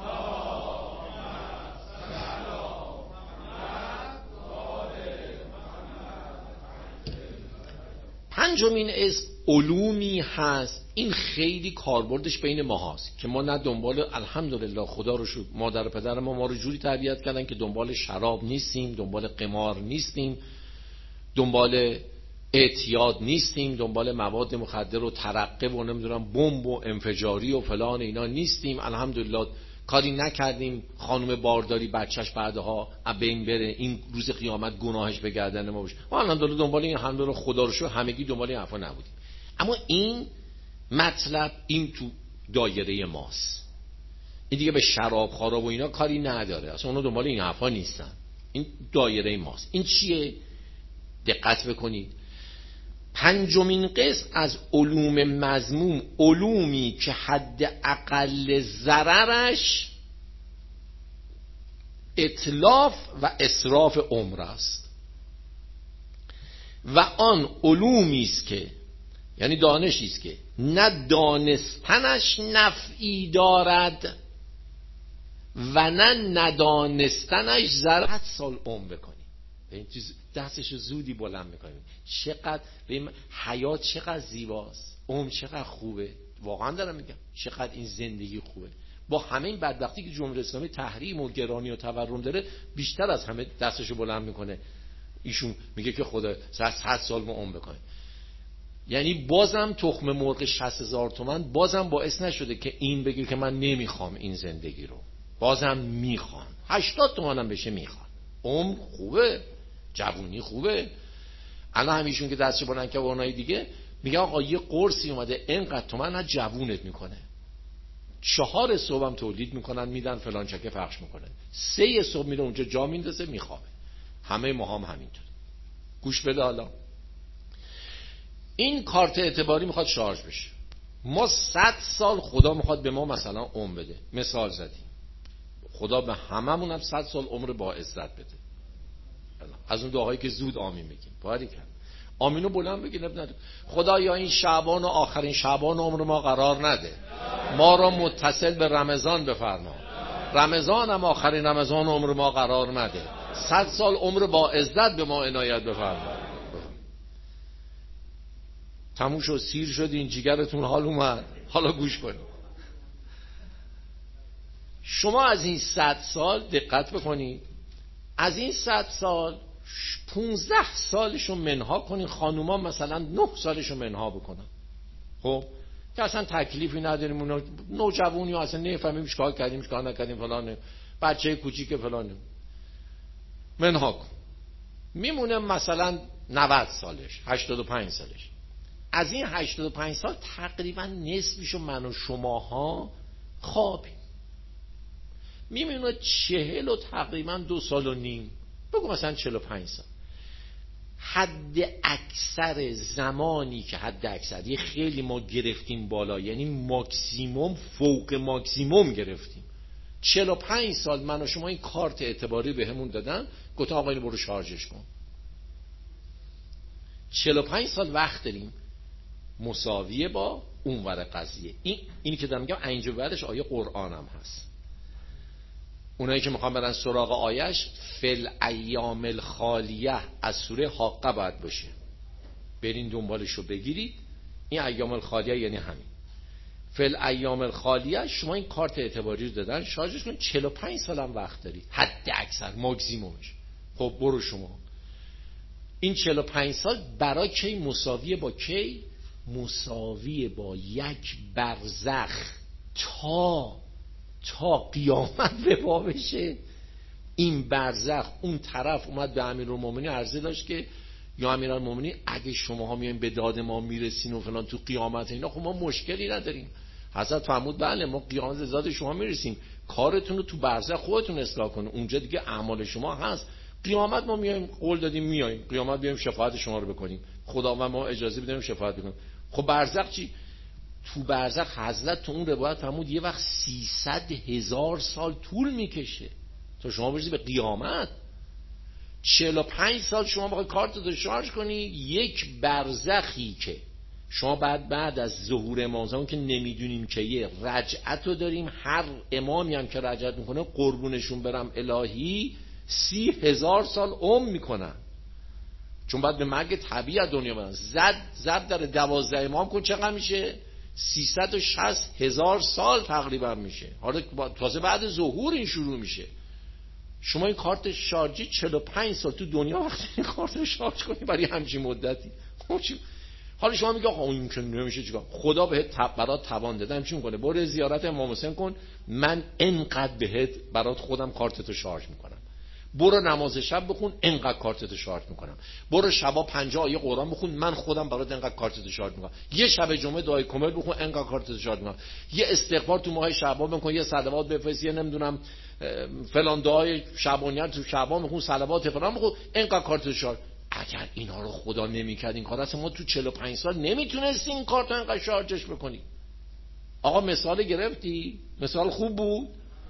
پنجمین اسم علومی هست، این خیلی کاربردش بین ما هست که ما نه دنبال، الحمدلله خدا رو شکر مادر و پدر ما رو جوری تربیت کردن که دنبال شراب نیستیم، دنبال قمار نیستیم، دنبال اعتیاد نیستیم، دنبال مواد مخدر و ترقه و نمیدونم بمب و انفجاری و فلان اینا نیستیم. الحمدلله کاری نکردیم خانم بارداری بچهش بعدها بین بره، این روز قیامت گناهش به گردن ما باشه. ما الحمدلله دنبال این حمد رو خدا رو شکر همگی دنبال این حرفا نبودیم. اما این مطلب این تو دایره ماست، این دیگه به شراب خارا و اینا کاری نداره، اصلا اونا دنبال این حرفا نیستن، این دایره ماست. این چیه؟ دقت بکنید. پنجمین قسم از علوم مذموم، علومی که حد اقل ضررش اتلاف و اسراف عمر است و آن علومی است که، یعنی دانشی است که نه دانستنش نفعی دارد و نه ندانستنش ضرر. 100 سال عمر بکنی این چیز دستش زودی بلند میکنیم. چقدر حیات چقدر زیباست، عمر چقدر خوبه، واقعا دارم میگم چقدر این زندگی خوبه. با همه این بدبختی که جمهوری اسلامی تحریم و گرانی و تورم داره، بیشتر از همه دستشو بلند میکنه. ایشون میگه که خدا 100 سال ما عمر بکنه. یعنی بازم تخم مرغ 60,000 تومان بازم باعث نشده که این بگه که من نمیخوام این زندگی رو، بازم میخوام. 80 تومانم بشه میخوام. عمر خوبه، جوونی خوبه. الان همیشون که دستش بلند که اونای دیگه میگه آقا یه قرصی اومده اینقدر تومن از جوونت میکنه، 4 صبح هم تولید میکنن میدن فلان چکه پخش میکنه، 3 صبح میره اونجا جا میندازه میخوابه. همه ما هم همینطور. گوش بده، حالا این کارت اعتباری میخواد شارژ بشه. ما 100 سال خدا میخواد به ما مثلا عمر بده، مثال زدیم خدا به هممون هم 100 سال عمر با عزت بده. از اون دعاهایی که زود آمین بگیم، باری کرد آمینو بلند بگین. خدا یا این شعبان و آخرین شعبان عمر ما قرار نده، ما را متصل به رمضان بفرما، رمضان هم آخرین رمضان عمر ما قرار نده، 100 سال عمر با عزت به ما عنایت بفرما. تموم شد، سیر شد این جیگرتون حال اومد. حالا گوش کنید، شما از این 100 سال دقت بکنید، از این 100 سال 15 سالشو منها کنید. خانوما مثلا 9 سالشو منها بکنن، خب که اصلا تکلیفی نداریم، اونا نوجوانی اصلا نفهمیم چیکار کردیم چیکار نکردیم فلان، بچه کوچیک فلان، منها کن. میمونه مثلا 90 سالش، 85 سالش. از این 85 سال تقریبا نصفشو من و شماها خوابیم. میمونه 40 و تقریبا 2 سال و نیم، بگو مثلا 45 سال. حد اکثر زمانی که حد اکثر یه خیلی ما گرفتیم بالا، یعنی ماکسیموم فوق ماکسیموم گرفتیم. 45 سال من و شما این کارت اعتباری به همون دادن، گفتن آقا اینو برو شارژش کن. 45 سال وقت داریم، مساویه با اونور قضیه. اینی که دارم میگم اینجا بعدش آیه قرآن هم هست. اونایی که میخوان برن سراغ آیش، فل ایام الخالیه از سوره حاقه باید باشه، برین دنبالشو بگیرید. این ایام الخالیه یعنی همین فل ایام الخالیه. شما این کارت اعتباری رو دادن، شارژش کن. 45 سالم وقت دارید، حد اکثر ماکسیمومش. خب برو شما این 45 سال برای کی مساویه با کی؟ مساویه با یک برزخ تا قیامت به پا بشه. این برزخ، اون طرف اومد به امیرالمومنین عرضه داشت که یا امیرالمومنین اگه شماها میایین به داد ما میرسین و فلان تو قیامت اینا، خب ما مشکلی نداریم. حضرت فرمود بله ما قیامت به داد شما میرسیم، کارتون رو تو برزخ خودتون اصلاح کنید، اونجا دیگه اعمال شما هست. قیامت ما میایم، قول دادیم میایم قیامت بیایم شفاعت شما رو بکنیم، خدا و ما اجازه بدیم شفاعت بکنیم. خب برزخ چی؟ تو برزخ حضرت تو اون روایت فرمود یه وقت 300,000 سال طول میکشه تا شما برسید به قیامت. 45 سال شما باید کارت رو شارژ کنی. یک برزخی که شما بعد از ظهور امام که نمیدونیم که یه رجعت رو داریم، هر امامی هم که رجعت میکنه قربونشون برم الهی 30,000 سال عمر میکنن، چون بعد به مرگ طبیعی دنیا برن. زد در 12 امام کن چقدر میشه؟ 360,000 سال تقریبا میشه. حالا تازه بعد ظهور این شروع میشه. شما این کارت شارژی 45 سال تو دنیا وقتی این کارت رو شارژ کنی برای همچین مدتی، حالا شما میگه آقا این که نمیشه چیکار؟ خدا بهت برات توان دادم چی میکنه؟ برو زیارت امام حسین کن، من انقدر بهت برات خودم کارتتو شارژ میکنم. برو نماز شب بخون، انقدر کارتتو شارژ میکنم. برو شبا 50 آیه قرآن بخون، من خودم برات انقدر کارتتو شارژ میکنم. یه شب جمعه دعای کامل بخون، انقدر کارتتو شارژ میکنم. یه استغفار تو ماه شعبان بکن، یه صلوات بفرست، یه نمیدونم فلان دعای شعبانیت تو شعبان بخون، صلوات فلان بخون، انقدر کارتتو شارژ. اگر اینا رو خدا نمی‌کرد این کار اصلا ما تو 45 سال نمیتونستیم این کارت رو اینقدر شارژش بکنیم. آقا مثال گرفتی؟ مثال خوب بود؟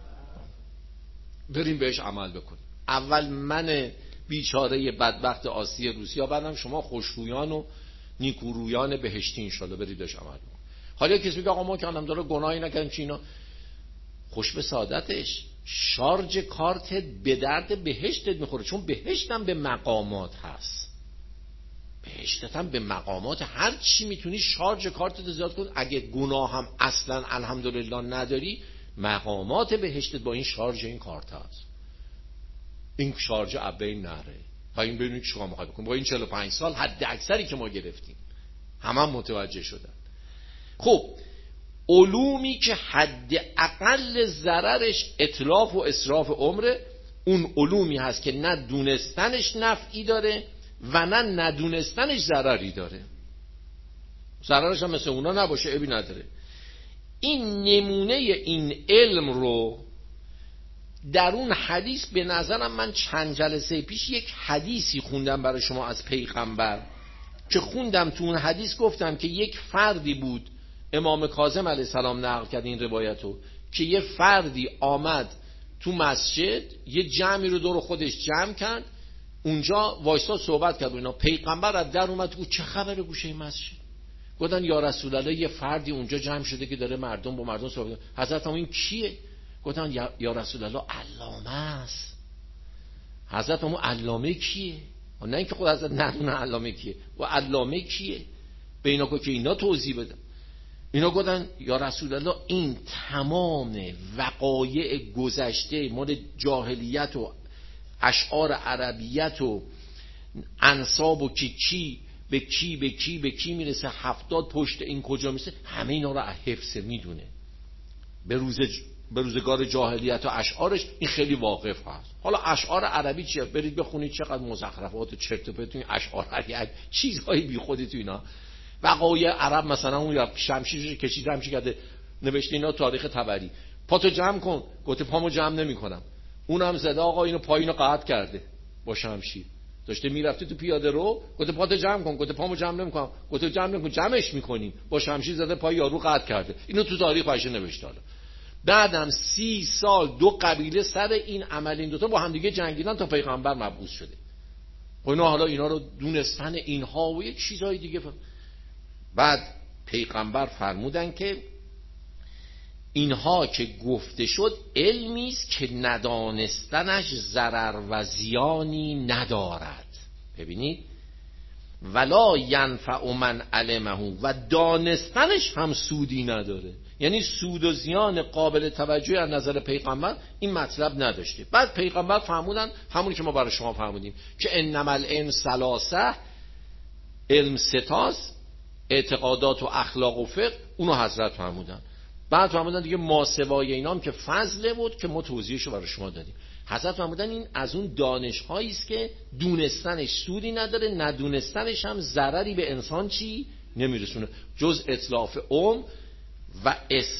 بریم بهش عمل بکنیم. اول من بیچاره بدبخت آسی روسیا، بعدم شما خوشرویان و نیکورویان بهشتی انشالله برید بهش عمل بکنید. حالا کسی میگه آقا ما که هم داره گناهی نکردیم چی اینا، خوش به سعادتش، شارژ کارتت به درد بهشتت میخوره، چون بهشتم به مقامات هست، بهشتت هم به مقامات، هر چی میتونی شارژ کارتت زیاد کن. اگه گناه هم اصلا الحمدلله نداری، مقامات بهشتت با این شارژ این کارت هست، این شارژ ابین نره. و این ببینید چیکار میخواد بکنیم با این 45 سال حد اکثری که ما گرفتیم. همه متوجه شدن. خب علومی که حد اقل ضررش اتلاف و اسراف عمره، اون علومی هست که نه دونستنش نفعی داره و نه ندونستنش ضرری داره. ضررش هم مثل اونا نباشه عیبی نداره. این نمونه این علم رو در اون حدیث، به نظرم من چند جلسه پیش یک حدیثی خوندم برای شما از پیغمبر، که خوندم تو اون حدیث گفتم که یک فردی بود، امام کاظم علیه السلام نقل کرد این روایتو، که یه فردی آمد تو مسجد، یه جمعی رو دور خودش جمع کرد، اونجا وایسا صحبت کرد و اینا. پیغمبر از در اومد گفت چه خبره گوشه مسجد؟ گفتن یا رسول الله یه فردی اونجا جمع شده که داره مردم با مردم صحبت. حضرت هم این کیه؟ گفتن یا رسول الله علامه است. حضرت هم علامه کیه؟ نه اینکه خود حضرت ندونه علامه کیه، و علامه کیه؟ به اینا گفت که اینا توضیح بدن. اینا گفتن یا رسول الله این تمام وقایع گذشته مال جاهلیت و اشعار عربیت و انساب و کی به کی میرسه، 70 پشت این کجا میرسه، همه اینا رو حفظ میدونه. به روزگار جاهلیت و اشعارش این خیلی واقف هست. حالا اشعار عربی چیه؟ برید بخونید چقدر مزخرفات و چرت و پرت تو این اشعار عربی، چیزهای بیخودی تو اینا. وقایع عرب مثلا اون شمشیرش کشیده همچی کرده، نوشته اینا تاریخ طبری، پاتو جمع کن، گفته پامو جمع نمی‌کنم. اونم زده آقا اینو پایینو قطع کرده با شمشیر، داشته میرفته تو پیاده رو، گفته پاتو جمع کن، گفته پامو جمع نمی‌کنم، گفته جمع نمی‌کن، جمعش می‌کنیم، با شمشیر زده پای یارو قطع کرده. اینو تو تاریخ باشه نوشته. حالا بعدم 30 سال دو قبیله سر این عمل این دوتا با هم دیگه جنگیدن تا پیغمبر مبعوث شده. اینا حالا اینا رو دونستن اینها و یک چیزای دیگه. بعد پیغمبر فرمودن که اینها که گفته شد علمی است که ندانستنش ضرر و زیانی ندارد. ببینید ولا ینفع من علمه، و دانستنش هم سودی نداره، یعنی سود و زیان قابل توجهی از نظر پیغمبر این مطلب نداشته. بعد پیغمبر فرمودن همونی که ما برای شما فرمودیم که انما العلم ثلاثه، علم ستاست، اعتقادات و اخلاق و فقه، اونو حضرت فرمودن. بعد فرمودن دیگه ما سوای اینام که فضله بود که ما توضیحشو برای شما دادیم. حضرت فرمودن این از اون دانش‌هایی است که دونستنش سودی نداره، ندونستنش هم ضرری به انسان چی نمیرسونه جز اتلاف و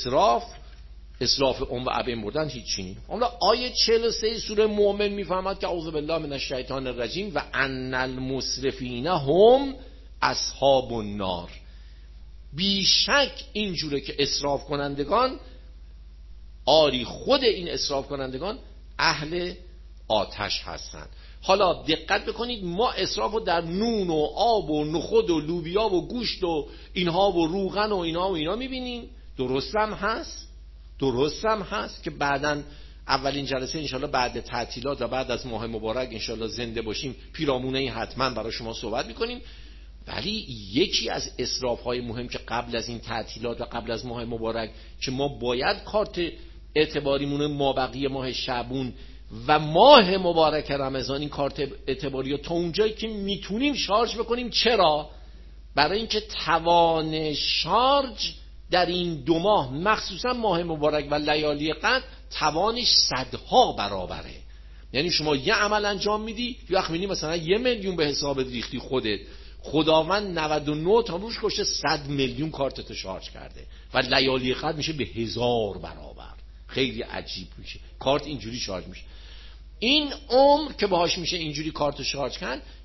اسراف و ابین بردن هیچی نیست. حالا آیه 43 سوره مؤمن میفهمد که اعوذ بالله من الشیطان الرجیم و ان المسرفین هم اصحاب النار. بیشک اینجوره که اسراف کنندگان، آری خود این اسراف کنندگان اهل آتش هستند. حالا دقت بکنید، ما اسراف رو در نون و آب و نخود و لوبیا و گوشت و اینها و روغن و اینا میبینیم. درست هم هست که بعداً اولین جلسه انشالله بعد تعطیلات و بعد از ماه مبارک انشالله زنده باشیم پیرامونه این حتما برای شما صحبت میکنیم. ولی یکی از اسراف‌های مهم که قبل از این تعطیلات و قبل از ماه مبارک که ما باید کارت اعتباریمون مابقی ماه شعبون و ماه مبارک رمضان این کارت اعتباری رو تا اونجایی که میتونیم شارژ بکنیم. چرا؟ برای اینکه توان شارژ در این 2 ماه مخصوصا ماه مبارک و لیالی قدر توانش صدها برابره. یعنی شما یه عمل انجام میدی، یه وقت میبینی مثلا 1 میلیون به حساب ریختی خودت، خداوند 99 تا روش کشته 100 میلیون کارتتو شارژ کرده و لیالی قدر میشه به 1000 برابر. خیلی عجیب میشه کارت اینجوری شارژ میشه. این عمر که باهاش میشه اینجوری کارتو شارژ کرد،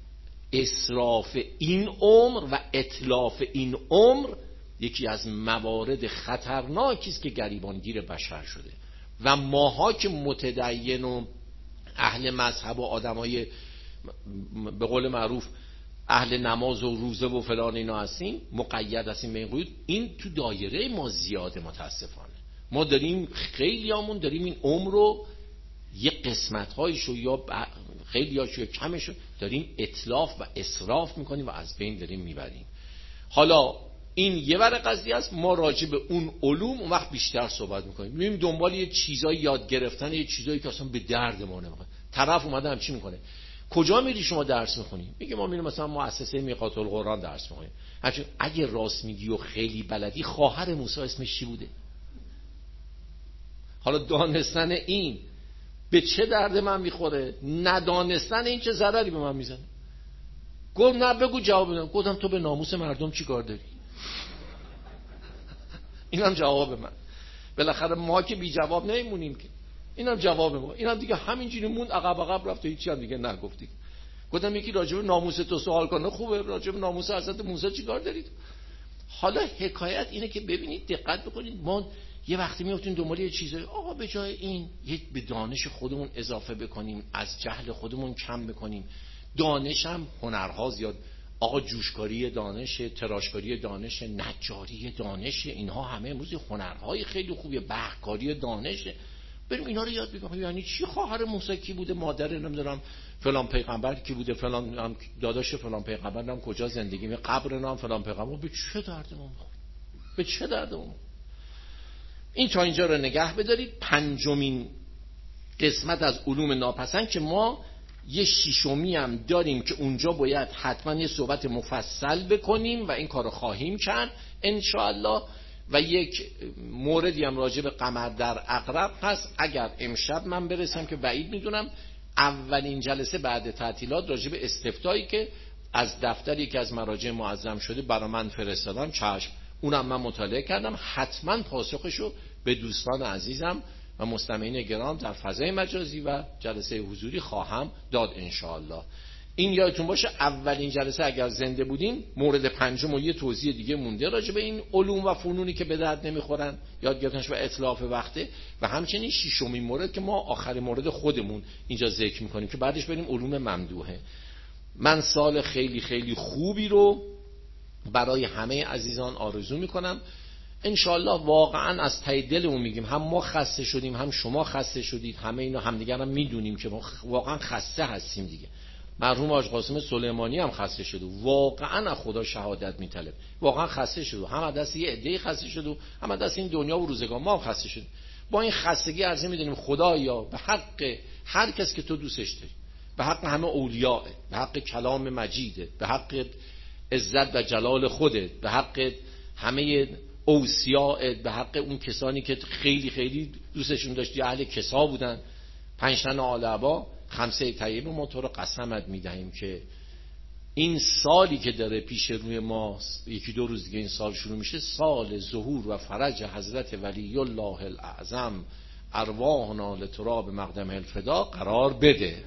اسراف این عمر و اتلاف این عمر یکی از موارد خطرناکی است که گریبانگیر بشر شده و ماها که متدین و اهل مذهب و آدمای به قول معروف اهل نماز و روزه و فلان اینا هستیم، مقید هستیم به این قیود، این تو دایره ما زیاده. متاسفانه ما داریم خیلیامون داریم این عمر رو یه قسمت‌هایشو یا خیلیاشو یا کمشو داریم اتلاف و اسراف میکنیم و از بین داریم میبریم. حالا این یه ور قضیه است. ما راجع به اون علوم اون وقت بیشتر صحبت میکنیم، میریم دنبال یه چیزای یاد گرفتن، یه چیزایی که اصلا به درد ما نمیخوره. طرف اومده هم چی میکنه؟ کجا میری شما درس میخونی؟ میگه ما میریم مثلا مؤسسه میقات القرآن درس میخونیم. همچنین اگه راست میگی و خیلی بلدی، خواهر موسی اسمش چی بوده؟ حالا دانستن این به چه درد من میخوره؟ ندانستن این چه ضرری به من میزنه؟ گفت نه بگو جواب بدم. گفتم تو به ناموس مردم چی کار داری؟ اینم جواب من. بالاخره ما که بی جواب نمیمونیم که. اینم جواب ما. اینم دیگه همینجوری موند عقب رفت و هیچی هم دیگه نگفتی. گفتم یکی راجع به ناموس تو سوال کنه خوبه، راجع به ناموس حضرت موسی چی کار دارید؟ حالا حکایت اینه که ببینید، دقت بکنید، ما یه وقتی میافتیم دنبال یه چیزایی، آقا به جای این یک به دانش خودمون اضافه بکنیم، از جهل خودمون کم بکنیم. دانش هم هنرها زیاد، آقا جوشکاری دانش، تراشکاری دانش، نجاری دانش، اینها همه امروز هنرهای خیلی خوبیه. برقکاری دانش، بریم اینا رو یاد بگیریم. یعنی چی خواهر موسی کی بوده، مادر نمیدونم فلان پیغمبر کی بوده، فلان داداش فلان پیغمبرم کجا زندگی می، قبر نام فلان پیغمبر، به چه دردمون میخوره؟ به چه دردمون؟ این تا اینجا رو نگه بدارید. پنجمین قسمت از علوم ناپسند که ما یه ششمی هم داریم که اونجا باید حتما یه صحبت مفصل بکنیم و این کارو خواهیم کرد انشاءالله. و یک موردی هم راجع به قمر در عقرب هست. اگر امشب من برسم که بعید میدونم، اولین جلسه بعد تعطیلات راجع به استفتایی که از دفتری که از مراجع معظم شده برای من فرستادن، چشم، اونم من مطالعه کردم، حتما پاسخشو به دوستان عزیزم و مستمعین گرام در فضای مجازی و جلسه حضوری خواهم داد انشاءالله. این یادتون باشه اولین جلسه اگر زنده بودین مورد پنجم و یه توضیح دیگه مونده راجع به این علوم و فنونی که به درد نمیخورن، یاد گرفتنش و اتلاف وقته، و همچنین ششمین مورد که ما آخرین مورد خودمون اینجا ذکر میکنیم که بعدش بریم علوم ممدوحه. من سال خیلی خیلی خوبی رو برای همه عزیزان آرزو میکنم انشاءالله. واقعا از ته دلمون میگیم، هم ما خسته شدیم هم شما خسته شدید، همه اینا همدیگر هم میدونیم که ما واقعا خسته هستیم دیگه. مرحوم حاج قاسم سلیمانی هم خسته شد و واقعا از خدا شهادت میطلب، واقعا خسته شد و هم از دست یه عده‌ای خسته شد و هم از دست این دنیا و روزگار ما هم خسته شد. با این خستگی عرض می‌دونیم خدایا به حق هر کس که تو دوستش داری، به حق همه اولیاء، به حق کلام مجیده، به حق عزت و جلال خودت، به حق همه اوصیاء، به حق اون کسانی که خیلی خیلی دوستشون داشتی، اهل کسا بودن، 5 تن آل عبا، خمسه طیبه، ما تو رو قسمت میدهیم که این سالی که داره پیش روی ما، یکی دو روز دیگه این سال شروع میشه، سال ظهور و فرج حضرت ولی الله الاعظم ارواحنا لتراب مقدم الفدا قرار بده.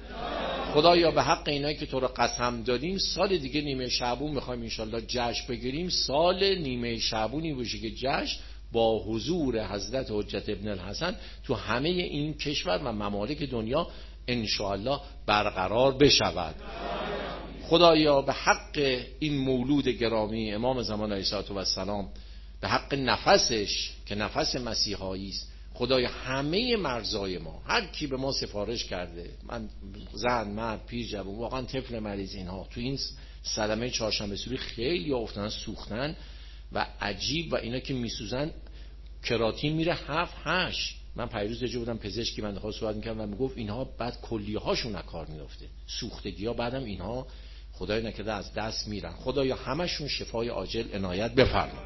خدایا به حق اینایی که تو رو قسم دادیم، سال دیگه نیمه شعبون میخوایم انشالله جشن بگیریم، سال نیمه شعبونی باشه که جشن با حضور حضرت حجت ابن الحسن تو همه این کشور و ممالک دنیا انشاءالله برقرار بشود. خدایا به حق این مولود گرامی امام زمان علیه السلام، به حق نفسش که نفس مسیحایی است، خدایا همه مرزای ما، هر کی به ما سفارش کرده، من زن، مرد، پیر، جوان، واقعا طفل مریض، اینها تو این صدمه چهارشنبه سوری خیلی افتادن، سوختن و عجیب، و اینا که میسوزن کراتین میره 7-8. من پیروز یه بودم پزشکی بنده خدا صحبت می‌کردم و میگفت اینها بعد کلیه هاشون از کار میفته، سوختگی‌ها بعدم اینها خدای نکرده از دست میرن. خدایا همشون شفای عاجل عنایت بفرما.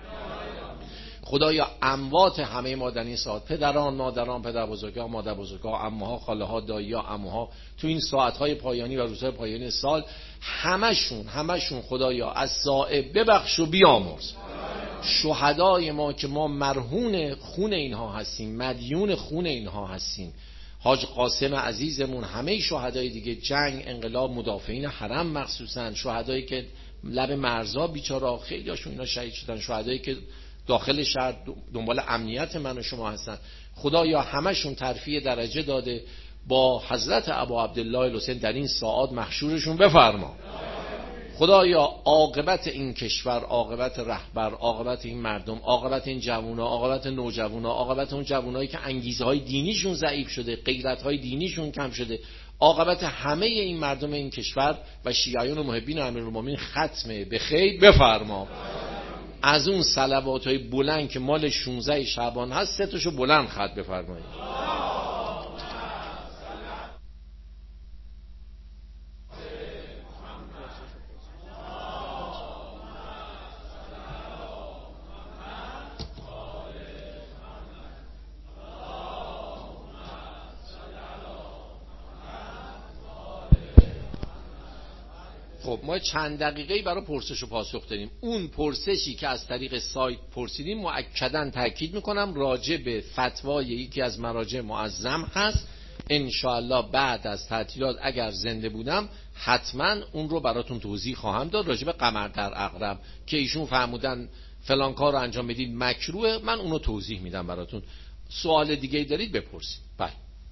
خدایا اموات همه ما در این ساعت، پدران، مادران، پدر بزرگان، مادر بزرگان، عموها، خاله ها، دایی ها، عموها، تو این ساعت‌های پایانی و روزهای پایانی سال همشون خدایا از صائب ببخش و بیامرز. شهدای ما که ما مرهون خون اینها هستیم، مدیون خون اینها هستیم، حاج قاسم عزیزمون، همه شهدای دیگه جنگ، انقلاب، مدافعین حرم مخصوصا، شهدایی که لب مرزا بیچارا خیلیاشون اینا شهید شدن، شهدایی که داخل شهر دنبال امنیت من و شما هستن، خدایا همشون ترفیع درجه داده، با حضرت ابا عبدالله الحسین در این ساعات محشورشون بفرما. خدایا عاقبت این کشور، عاقبت رهبر، عاقبت این مردم، عاقبت این جوونا، عاقبت نوجوانا، عاقبت اون جوونایی که انگیزهای دینیشون ضعیف شده، غیرت‌های دینیشون کم شده، عاقبت همه این مردم این کشور و شیعیان و محبین امیرالمومنین ختم به خیر بفرما. از اون صلوات‌های بلند که مال 16 شعبان هست 3 تاشو بلند ختم بفرمایید. خب ما چند دقیقه‌ای برای پرسش و پاسخ داریم. اون پرسشی که از طریق سایت پرسیدیم مؤکداً تاکید میکنم راجع به فتوای یکی از مراجع معظم هست. انشاءالله بعد از تعطیلات اگر زنده بودم حتما اون رو براتون توضیح خواهم داد راجع به قمر در عقرب که ایشون فرمودن فلان کار رو انجام بدید مکروه، من اون رو توضیح میدم براتون. سوال دیگه دارید بپرسید. بله.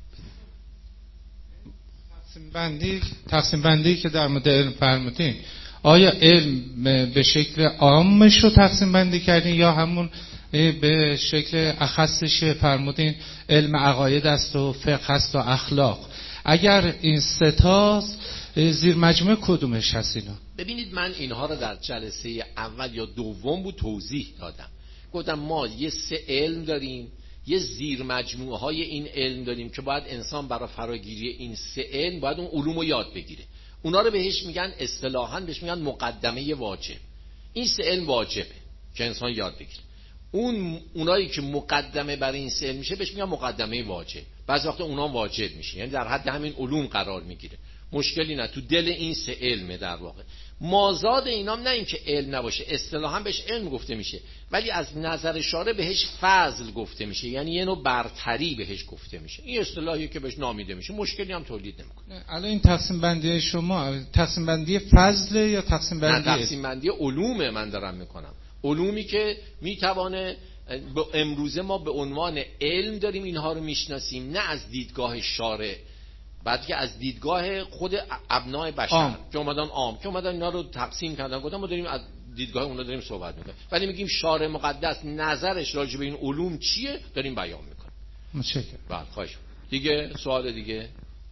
تقسیم بندی که در مورد علم فرمودین، آیا علم به شکل عامش رو تقسیم بندی کردین یا همون به شکل اخصش فرمودین علم عقاید است و فقه است و اخلاق؟ اگر این سه تا زیر مجموعه کدومش هست اینا؟ ببینید من اینها رو در جلسه اول یا دوم بود توضیح دادم. گفتم ما یه 3 علم داریم، یه زیر مجموعه های این علم داریم که باید انسان برای فراگیری این 3 علم باید اون علوم رو یاد بگیره. اونا رو بهش میگن اصطلاحاً بهش میگن مقدمه واجب. این 3 علم واجبه که انسان یاد بگیره. اونایی که مقدمه برای این 3 علم میشه بهش میگن مقدمه واجب. بعضی وقتا اونا واجب میشه، یعنی در حد همین علوم قرار میگیره. مشکلی نه، تو دل این 3 علمه در واقع. مازاد اینام نه این که علم نباشه، اصطلاحاً بهش علم گفته میشه ولی از نظر شارع بهش فضل گفته میشه، یعنی یه نوع برتری بهش گفته میشه. این اصطلاحی که بهش نامیده میشه، مشکلی هم تولید نمیکنه. الان این تقسیم بندی شما تقسیم بندی فضل یا تقسیم بندی؟ نه، تقسیم بندی علوم من دارم میکنم. علومی که میتوانه امروزه ما به عنوان علم داریم اینها رو میشناسیم، نه از دیدگاه شارع، بعد که از دیدگاه خود ابناء بشر که اومدن عام که اومدن اینا رو تقسیم کردن، گفتن ما داریم از دیدگاه اونا داریم صحبت میکنیم، ولی میگیم شارع مقدس نظرش راجع به این علوم چیه داریم بیان میکنیم. متشکرم. بله خواهش. دیگه سوال دیگه؟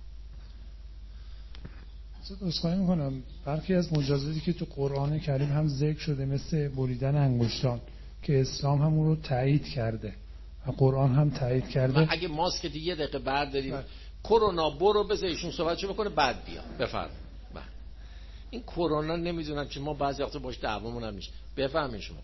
عذرخواهی میکنم، برخی از مجازاتی که تو قرآن کریم هم ذکر شده مثل بریدن انگشتان که اسلام هم اون رو تایید کرده و قرآن هم تایید کرده. اگه ماسک یه دقیقه برداریم کرونا برو بذار ایشون صحبتشو بکنه بعد بیا بفرمایید. این کرونا نمیدونم که ما بعضی وقتا باش دعوامون هم میشه. بفرمایید شما.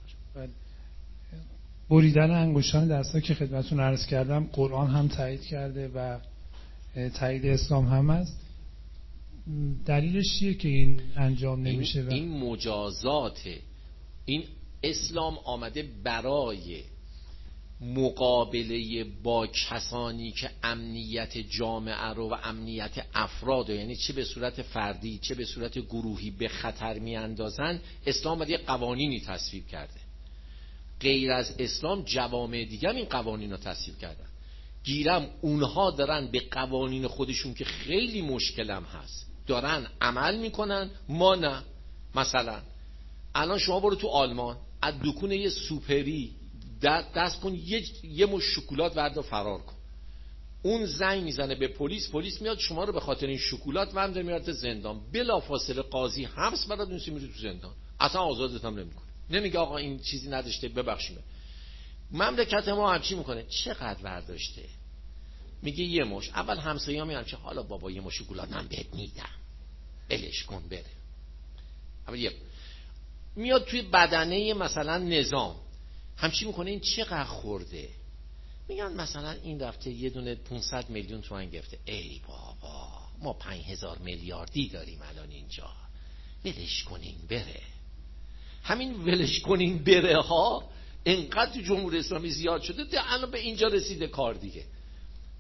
بریدن انگشتان دستا که خدمتتون عرض کردم قرآن هم تایید کرده و تایید اسلام هم هست. دلیلش چیه که این انجام نمیشه؟ این مجازات، این اسلام آمده برای مقابله با کسانی که امنیت جامعه رو و امنیت افراد رو، یعنی چه به صورت فردی چه به صورت گروهی به خطر میاندازن. اسلام باید یه قوانینی تصویب کرده. غیر از اسلام جوامع دیگه هم این قوانین رو تصویب کردن. گیرم اونها دارن به قوانین خودشون که خیلی مشکلم هست دارن عمل میکنن، ما نه. مثلا الان شما برو تو آلمان از دکون یه سوپری دست کن یه مش شکلات ورد و فرار کن. اون زنگ میزنه به پلیس، پلیس میاد شما رو به خاطر این شکلات ورد میاره زندان، بلافاصله قاضی حبس برات میشه، میره تو زندان، اصلا آزادت هم نمیکنه، نمیگه آقا این چیزی نداشته ببخشید. مملکت ما همچی میکنه. چقدر برداشته؟ میگه یه مش. اول همسایه‌ها میگن چه حالا بابا یه مش شکلات من بهت میدم بلش کن بره. اول یه میاد توی بدنه مثلا نظام همچی میکنه این چقدر خورده؟ میگن مثلا این رفته یه دونه 500 میلیون تومان گرفته. ای بابا ما 5000 میلیاردی داریم الان اینجا، ولش کنین بره. همین ولش کنین بره ها انقدر تو جمهوری اسلامی زیاد شده تا الان به اینجا رسیده کار دیگه.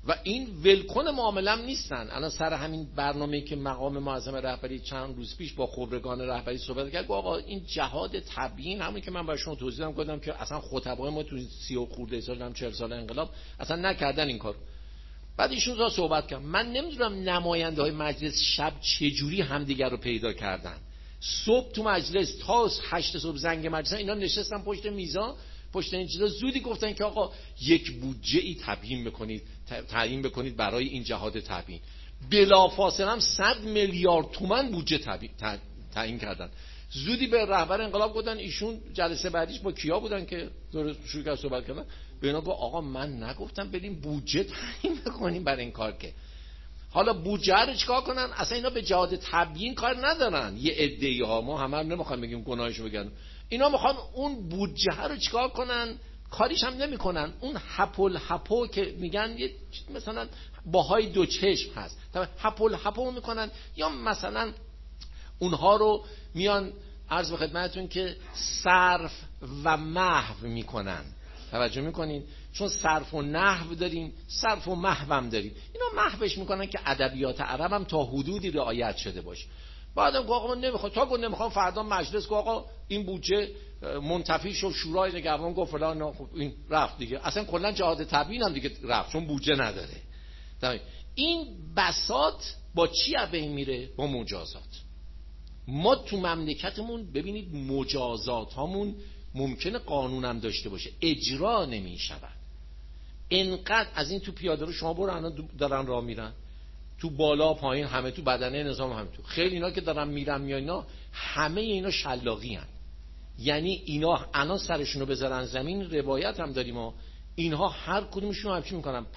و این ولکن معامله هم نیستن. الان سر همین برنامه‌ای که مقام معظم رهبری چند روز پیش با خبرگان رهبری صحبت کرد، آقا این جهاد تبیین، همون که من براشون توضیح دادم، گفتم که اصلا خطبای ما تو 30 خورده سال 40 سال انقلاب اصلا نکردن این کارو. بعد ایشون را صحبت کرد. من نمیدونم نماینده‌های مجلس شب چه جوری همدیگر رو پیدا کردن. صبح تو مجلس تا 8 صبح زنگ مجلس اینا نشستن پشت میزا، پشت این چیزا، زودی گفتن که آقا یک بودجه ای تعیین بکنید برای این جهاد تبیین. بلافاصله هم 100 میلیارد تومان بودجه تعیین کردن. زودی به رهبر انقلاب گفتن، ایشون جلسه بعدیش با کیا بودن که شروع کرد صحبت کردن، به اینا گفت آقا من نگفتم بریم بودجه تعیین بکنیم برای این کار که. حالا بودجه رو چیکار کنن؟ اصلا اینا به جهاد تبیین کار ندارن. یه عده‌ها، ما همه رو نمیخوایم بگیم گناهشو بگن، اینا میخوان اون بودجه رو چیکار کنن؟ کاریش هم نمیکنن. اون هپل که میگن یه مثلا باهای دو چشم هست، هپل میکنن، یا مثلا اونها رو میان عرض به خدمتتون که صرف و محو میکنن. توجه میکنین؟ چون صرف و نحو داریم، صرف و محو هم داریم. اینا محوش میکنن که ادبیات عرب هم تا حدودی رعایت شده باشه. بعدم آقا من نمیخوام، تا گفت نمیخوام، فردا مجلس گفت آقا این بودجه منتفی شد، شورای نگهبان گفت فلان، خب این رفت دیگه. اصلا کلا جهاد تبیین هم دیگه رفت چون بودجه نداره. این بساط با چی بین میره؟ با مجازات. ما تو مملکتمون ببینید مجازات هامون ممکنه قانونم داشته باشه، اجرا نمیشود. انقدر از این تو پیاده رو شما برو الان دارن راه میرن، تو بالا پایین همه، تو بدنه نظام همه، تو خیلی اینا که دارن میرن یا اینا، همه اینا شلاقی هن. یعنی اینا الان سرشونو بذارن زمین، روایت هم داریم ها، اینها هر کدومشون همچین میکنن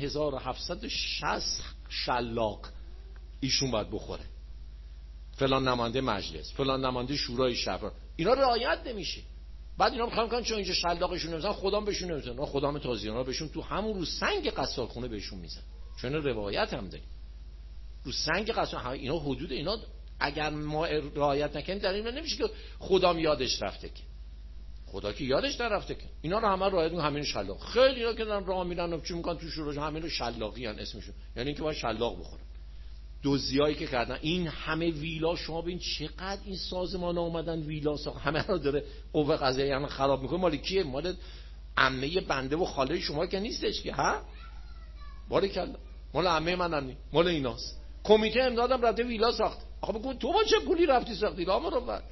5760 شلاق ایشون باید بخوره، فلان نماینده مجلس، فلان نماینده شورای شهر، اینا رعایت نمیشه. بعد اینا میخوان چون اینجا شلاقشون نمیزنن خدام بهشون نمیزنن، خدام تازیانا بهشون تو همون رو سنگ قصالخونه بهشون میزنن، چون روایت هم داریم رو سنگ قصال. اینا حدود اینا اگر ما رعایت نکنیم در این نمیشه که خدام یادش رفته، که خدا که یادش نرفته که اینا رو همه رعایت میکنن. همین شلاق خیلی اینا که دارن راه میرن و چی میکنن تو شورای، همین رو شلاقی ان اسمشون، یعنی اینکه باید شلاق بخورن. دزدیایی که کردن این همه ویلا، شما ببین چقدر این سازمان ها اومدن ویلا ساخت، همه رو داره قوه قضاییه هم خراب میکنه. مال کیه؟ مال عمه بنده و خاله شما که نیستش که، ها باریکلا، مال عمه من هم نیست، مال ایناست. کمیته امدادم رفته ویلا ساخت. آخه بگو تو با چه پولی رفتی ساختی؟ لا مربت.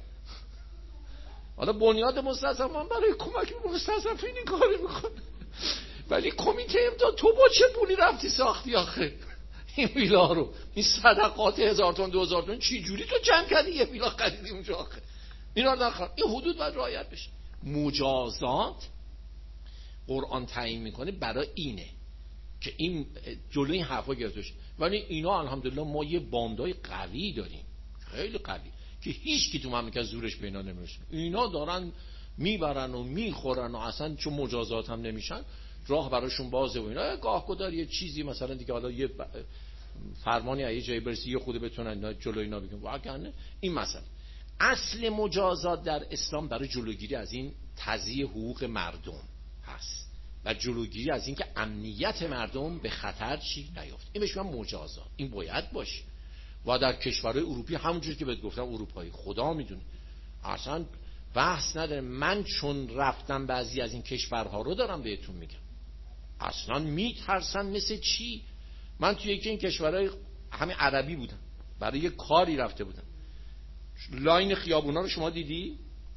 حالا بنیاد مستضعف من برای کمک به مستضعفین این کارو میکنه، ولی کمیته امداد تو با چه پولی رفتی ساختی آخه این ویلا رو؟ این صدقات 1000 تومان 2000 تومان چی جوری تو جمع کردی یه ویلا خریدی اونجا آخه؟ اینا رو نخوام. این حدود باید رعایت بشه. مجازات قرآن تعیین میکنه برای اینه که این جلوی این حرفا گرفته شه. ولی اینا الحمدلله ما یه باندای قوی داریم، خیلی قوی، که هیچ کی تو مملکت زورش به اینا نمیرسه. اینا دارن میبرن و میخورن و اصلا چون مجازات هم نمیشن راه براشون بازه و اینا. گاه گدار یه چیزی مثلا دیگه، حالا یه فرمانی یه جایی برسی یه خود بتونن جلوی اینا بگن، واقعا این مثلا اصل مجازات در اسلام برای جلوگیری از این تضییع حقوق مردم هست و جلوگیری از این که امنیت مردم به خطر نیفته. این بهش میگن مجازات. این باید باشه. و در کشورهای اروپی همونجوری که بهت گفتم، اروپایی خدا میدونه اصلا بحث نداره. من چون رفتم بعضی از این کشورها رو دارم بهتون میگم، اصلا میترسن مثل چی. من توی یکی این کشورهای همین عربی بودم، برای یه کاری رفته بودم. لاین خیابونا رو شما دیدی؟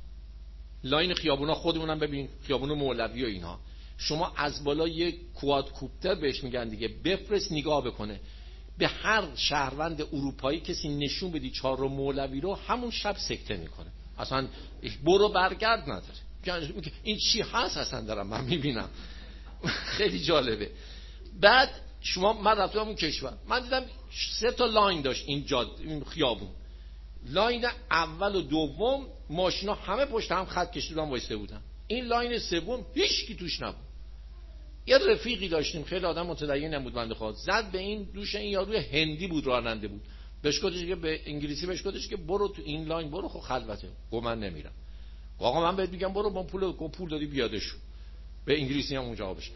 لاین خیابونا خودمونم ببین، خیابون مولوی و اینها، شما از بالا یه کوادکوپتر بهش میگن دیگه، بفرست نگاه بکنه، به هر شهروند اروپایی کسی نشون بدی چهارراه مولوی رو، همون شب سکته میکنه، اصلا برو برگرد نداره. این چی هست اصلا؟ دارم من میبینم خیلی جالبه. بعد شما من رفتم اون کشور، من دیدم 3 تا لاین داشت این خیابون. لاین اول و دوم ماشینا همه پشت هم خط کشیدن وایسته بودن. این لاین سوم هیچ کی توش نبود. یه رفیقی داشتیم خیلی آدم متدین بود بنده خدا، زد به این دوش این یارو هندی بود، راننده بود، بهش گفتش که به انگلیسی بهش گفتش که برو تو این لاین برو، خب خلوته. گفت من نمیرم. آقا من بهت میگم برو، با پول دادی بیادش. به انگلیسی هم اون جوابش داد.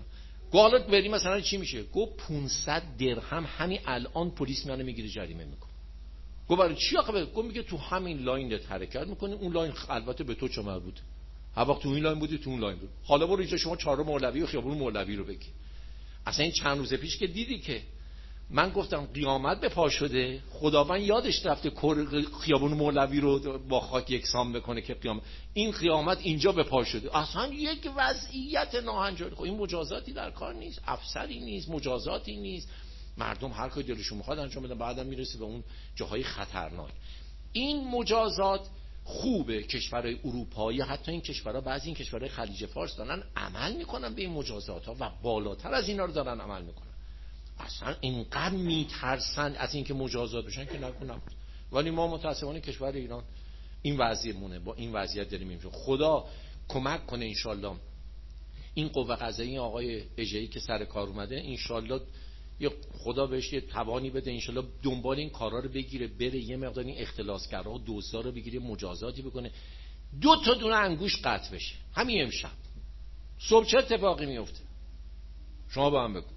گفت حالا بریم مثلا چی میشه؟ گفت 500 درهم همین الان پلیس منو میگیره جریمه میکنه. گفت برای چی آخه؟ گفت میگه تو همین لاین حرکت میکنی، اون لاین البته به تو چه مربوطه؟ هر وقت تو این لاین بودی تو اون لاین بود. حالا برو اینجا شما چهارراه مولوی و خیابون مولوی رو بگی. اصلا این چند روز پیش که دیدی که من گفتم قیامت به پا شده، خداوند یادش رفته خیابون مولوی رو با خاک یکسان بکنه که این قیامت اینجا به پا شده. اصلا یک وضعیت ناهنجاری. خب این مجازاتی در کار نیست، افسری نیست، مجازاتی نیست، مردم هر کاری دلشون میخواد انجام بدن، بعدم میرسه به اون جاهای خطرناک. این مجازات خوبه. کشورهای اروپایی، حتی این کشورها، بعضی این کشورهای خلیج فارس دارن عمل میکنن به این مجازات ها و بالاتر از اینا رو دارن عمل میکنن. اصلا اینقدر میترسن از اینکه مجازات بشن که نکنم. ولی ما متاسفانه کشور ایران این وضعیتمونه، با این وضعیت داریم میشیم. خدا کمک کنه انشالله این قوه قضاییه آقای اژه‌ای که سر کار اومده، انشالله یا خدا بهش یه توانی بده، انشالله دنبال این کارا رو بگیره، بره یه مقدار این اختلاسگرا و دزدا رو بگیره، مجازاتی بکنه، 2 تا دونه انگوش قطع بشه. همین امشب صبح چه اتفاقی میفته شما با هم بگو.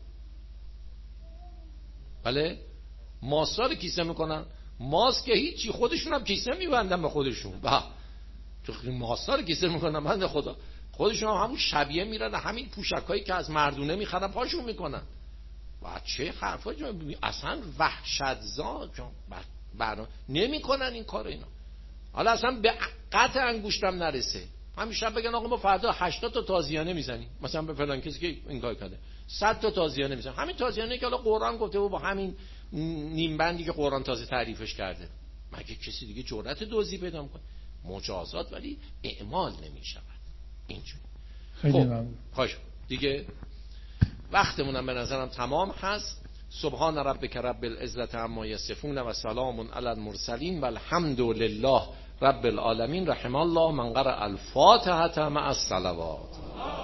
بله ماسا رو کیسه میکنن، ماس که هیچی، خودشون هم کیسه میبندن به خودشون. تو ماسا رو کیسه میکنن بنده خدا، خودشون هم همون شبیه میرن، همین پوشکایی که از مردونه میخرن پاشون میکنن. و چه حرفا اصلا وحشتزا نمیکنن این کار. اینا حالا اصلا به قطع انگوشتم نرسه، همیشه بگن آقا ما فردا 80 تا تازیانه میزنیم، مثلا به فلان کسی که این کار کرده 100 تا تازیانه میزنیم. همین تازیانه که حالا قرآن گفته و با همین نیم بندی که قرآن تازه تعریفش کرده، مگه کسی دیگه جرأت دزدی پیدا میکنه؟ مجازات ولی اعمال نمیشود. اینجوری. خیلی ممنون. خوش دیگه وقتمونم به نظرم تمام هست. سبحان ربک رب العزت عما یصفون و سلام علی المرسلین و الحمد لله رب العالمین. رحم الله من قرأ الفاتحه مع الصلوات.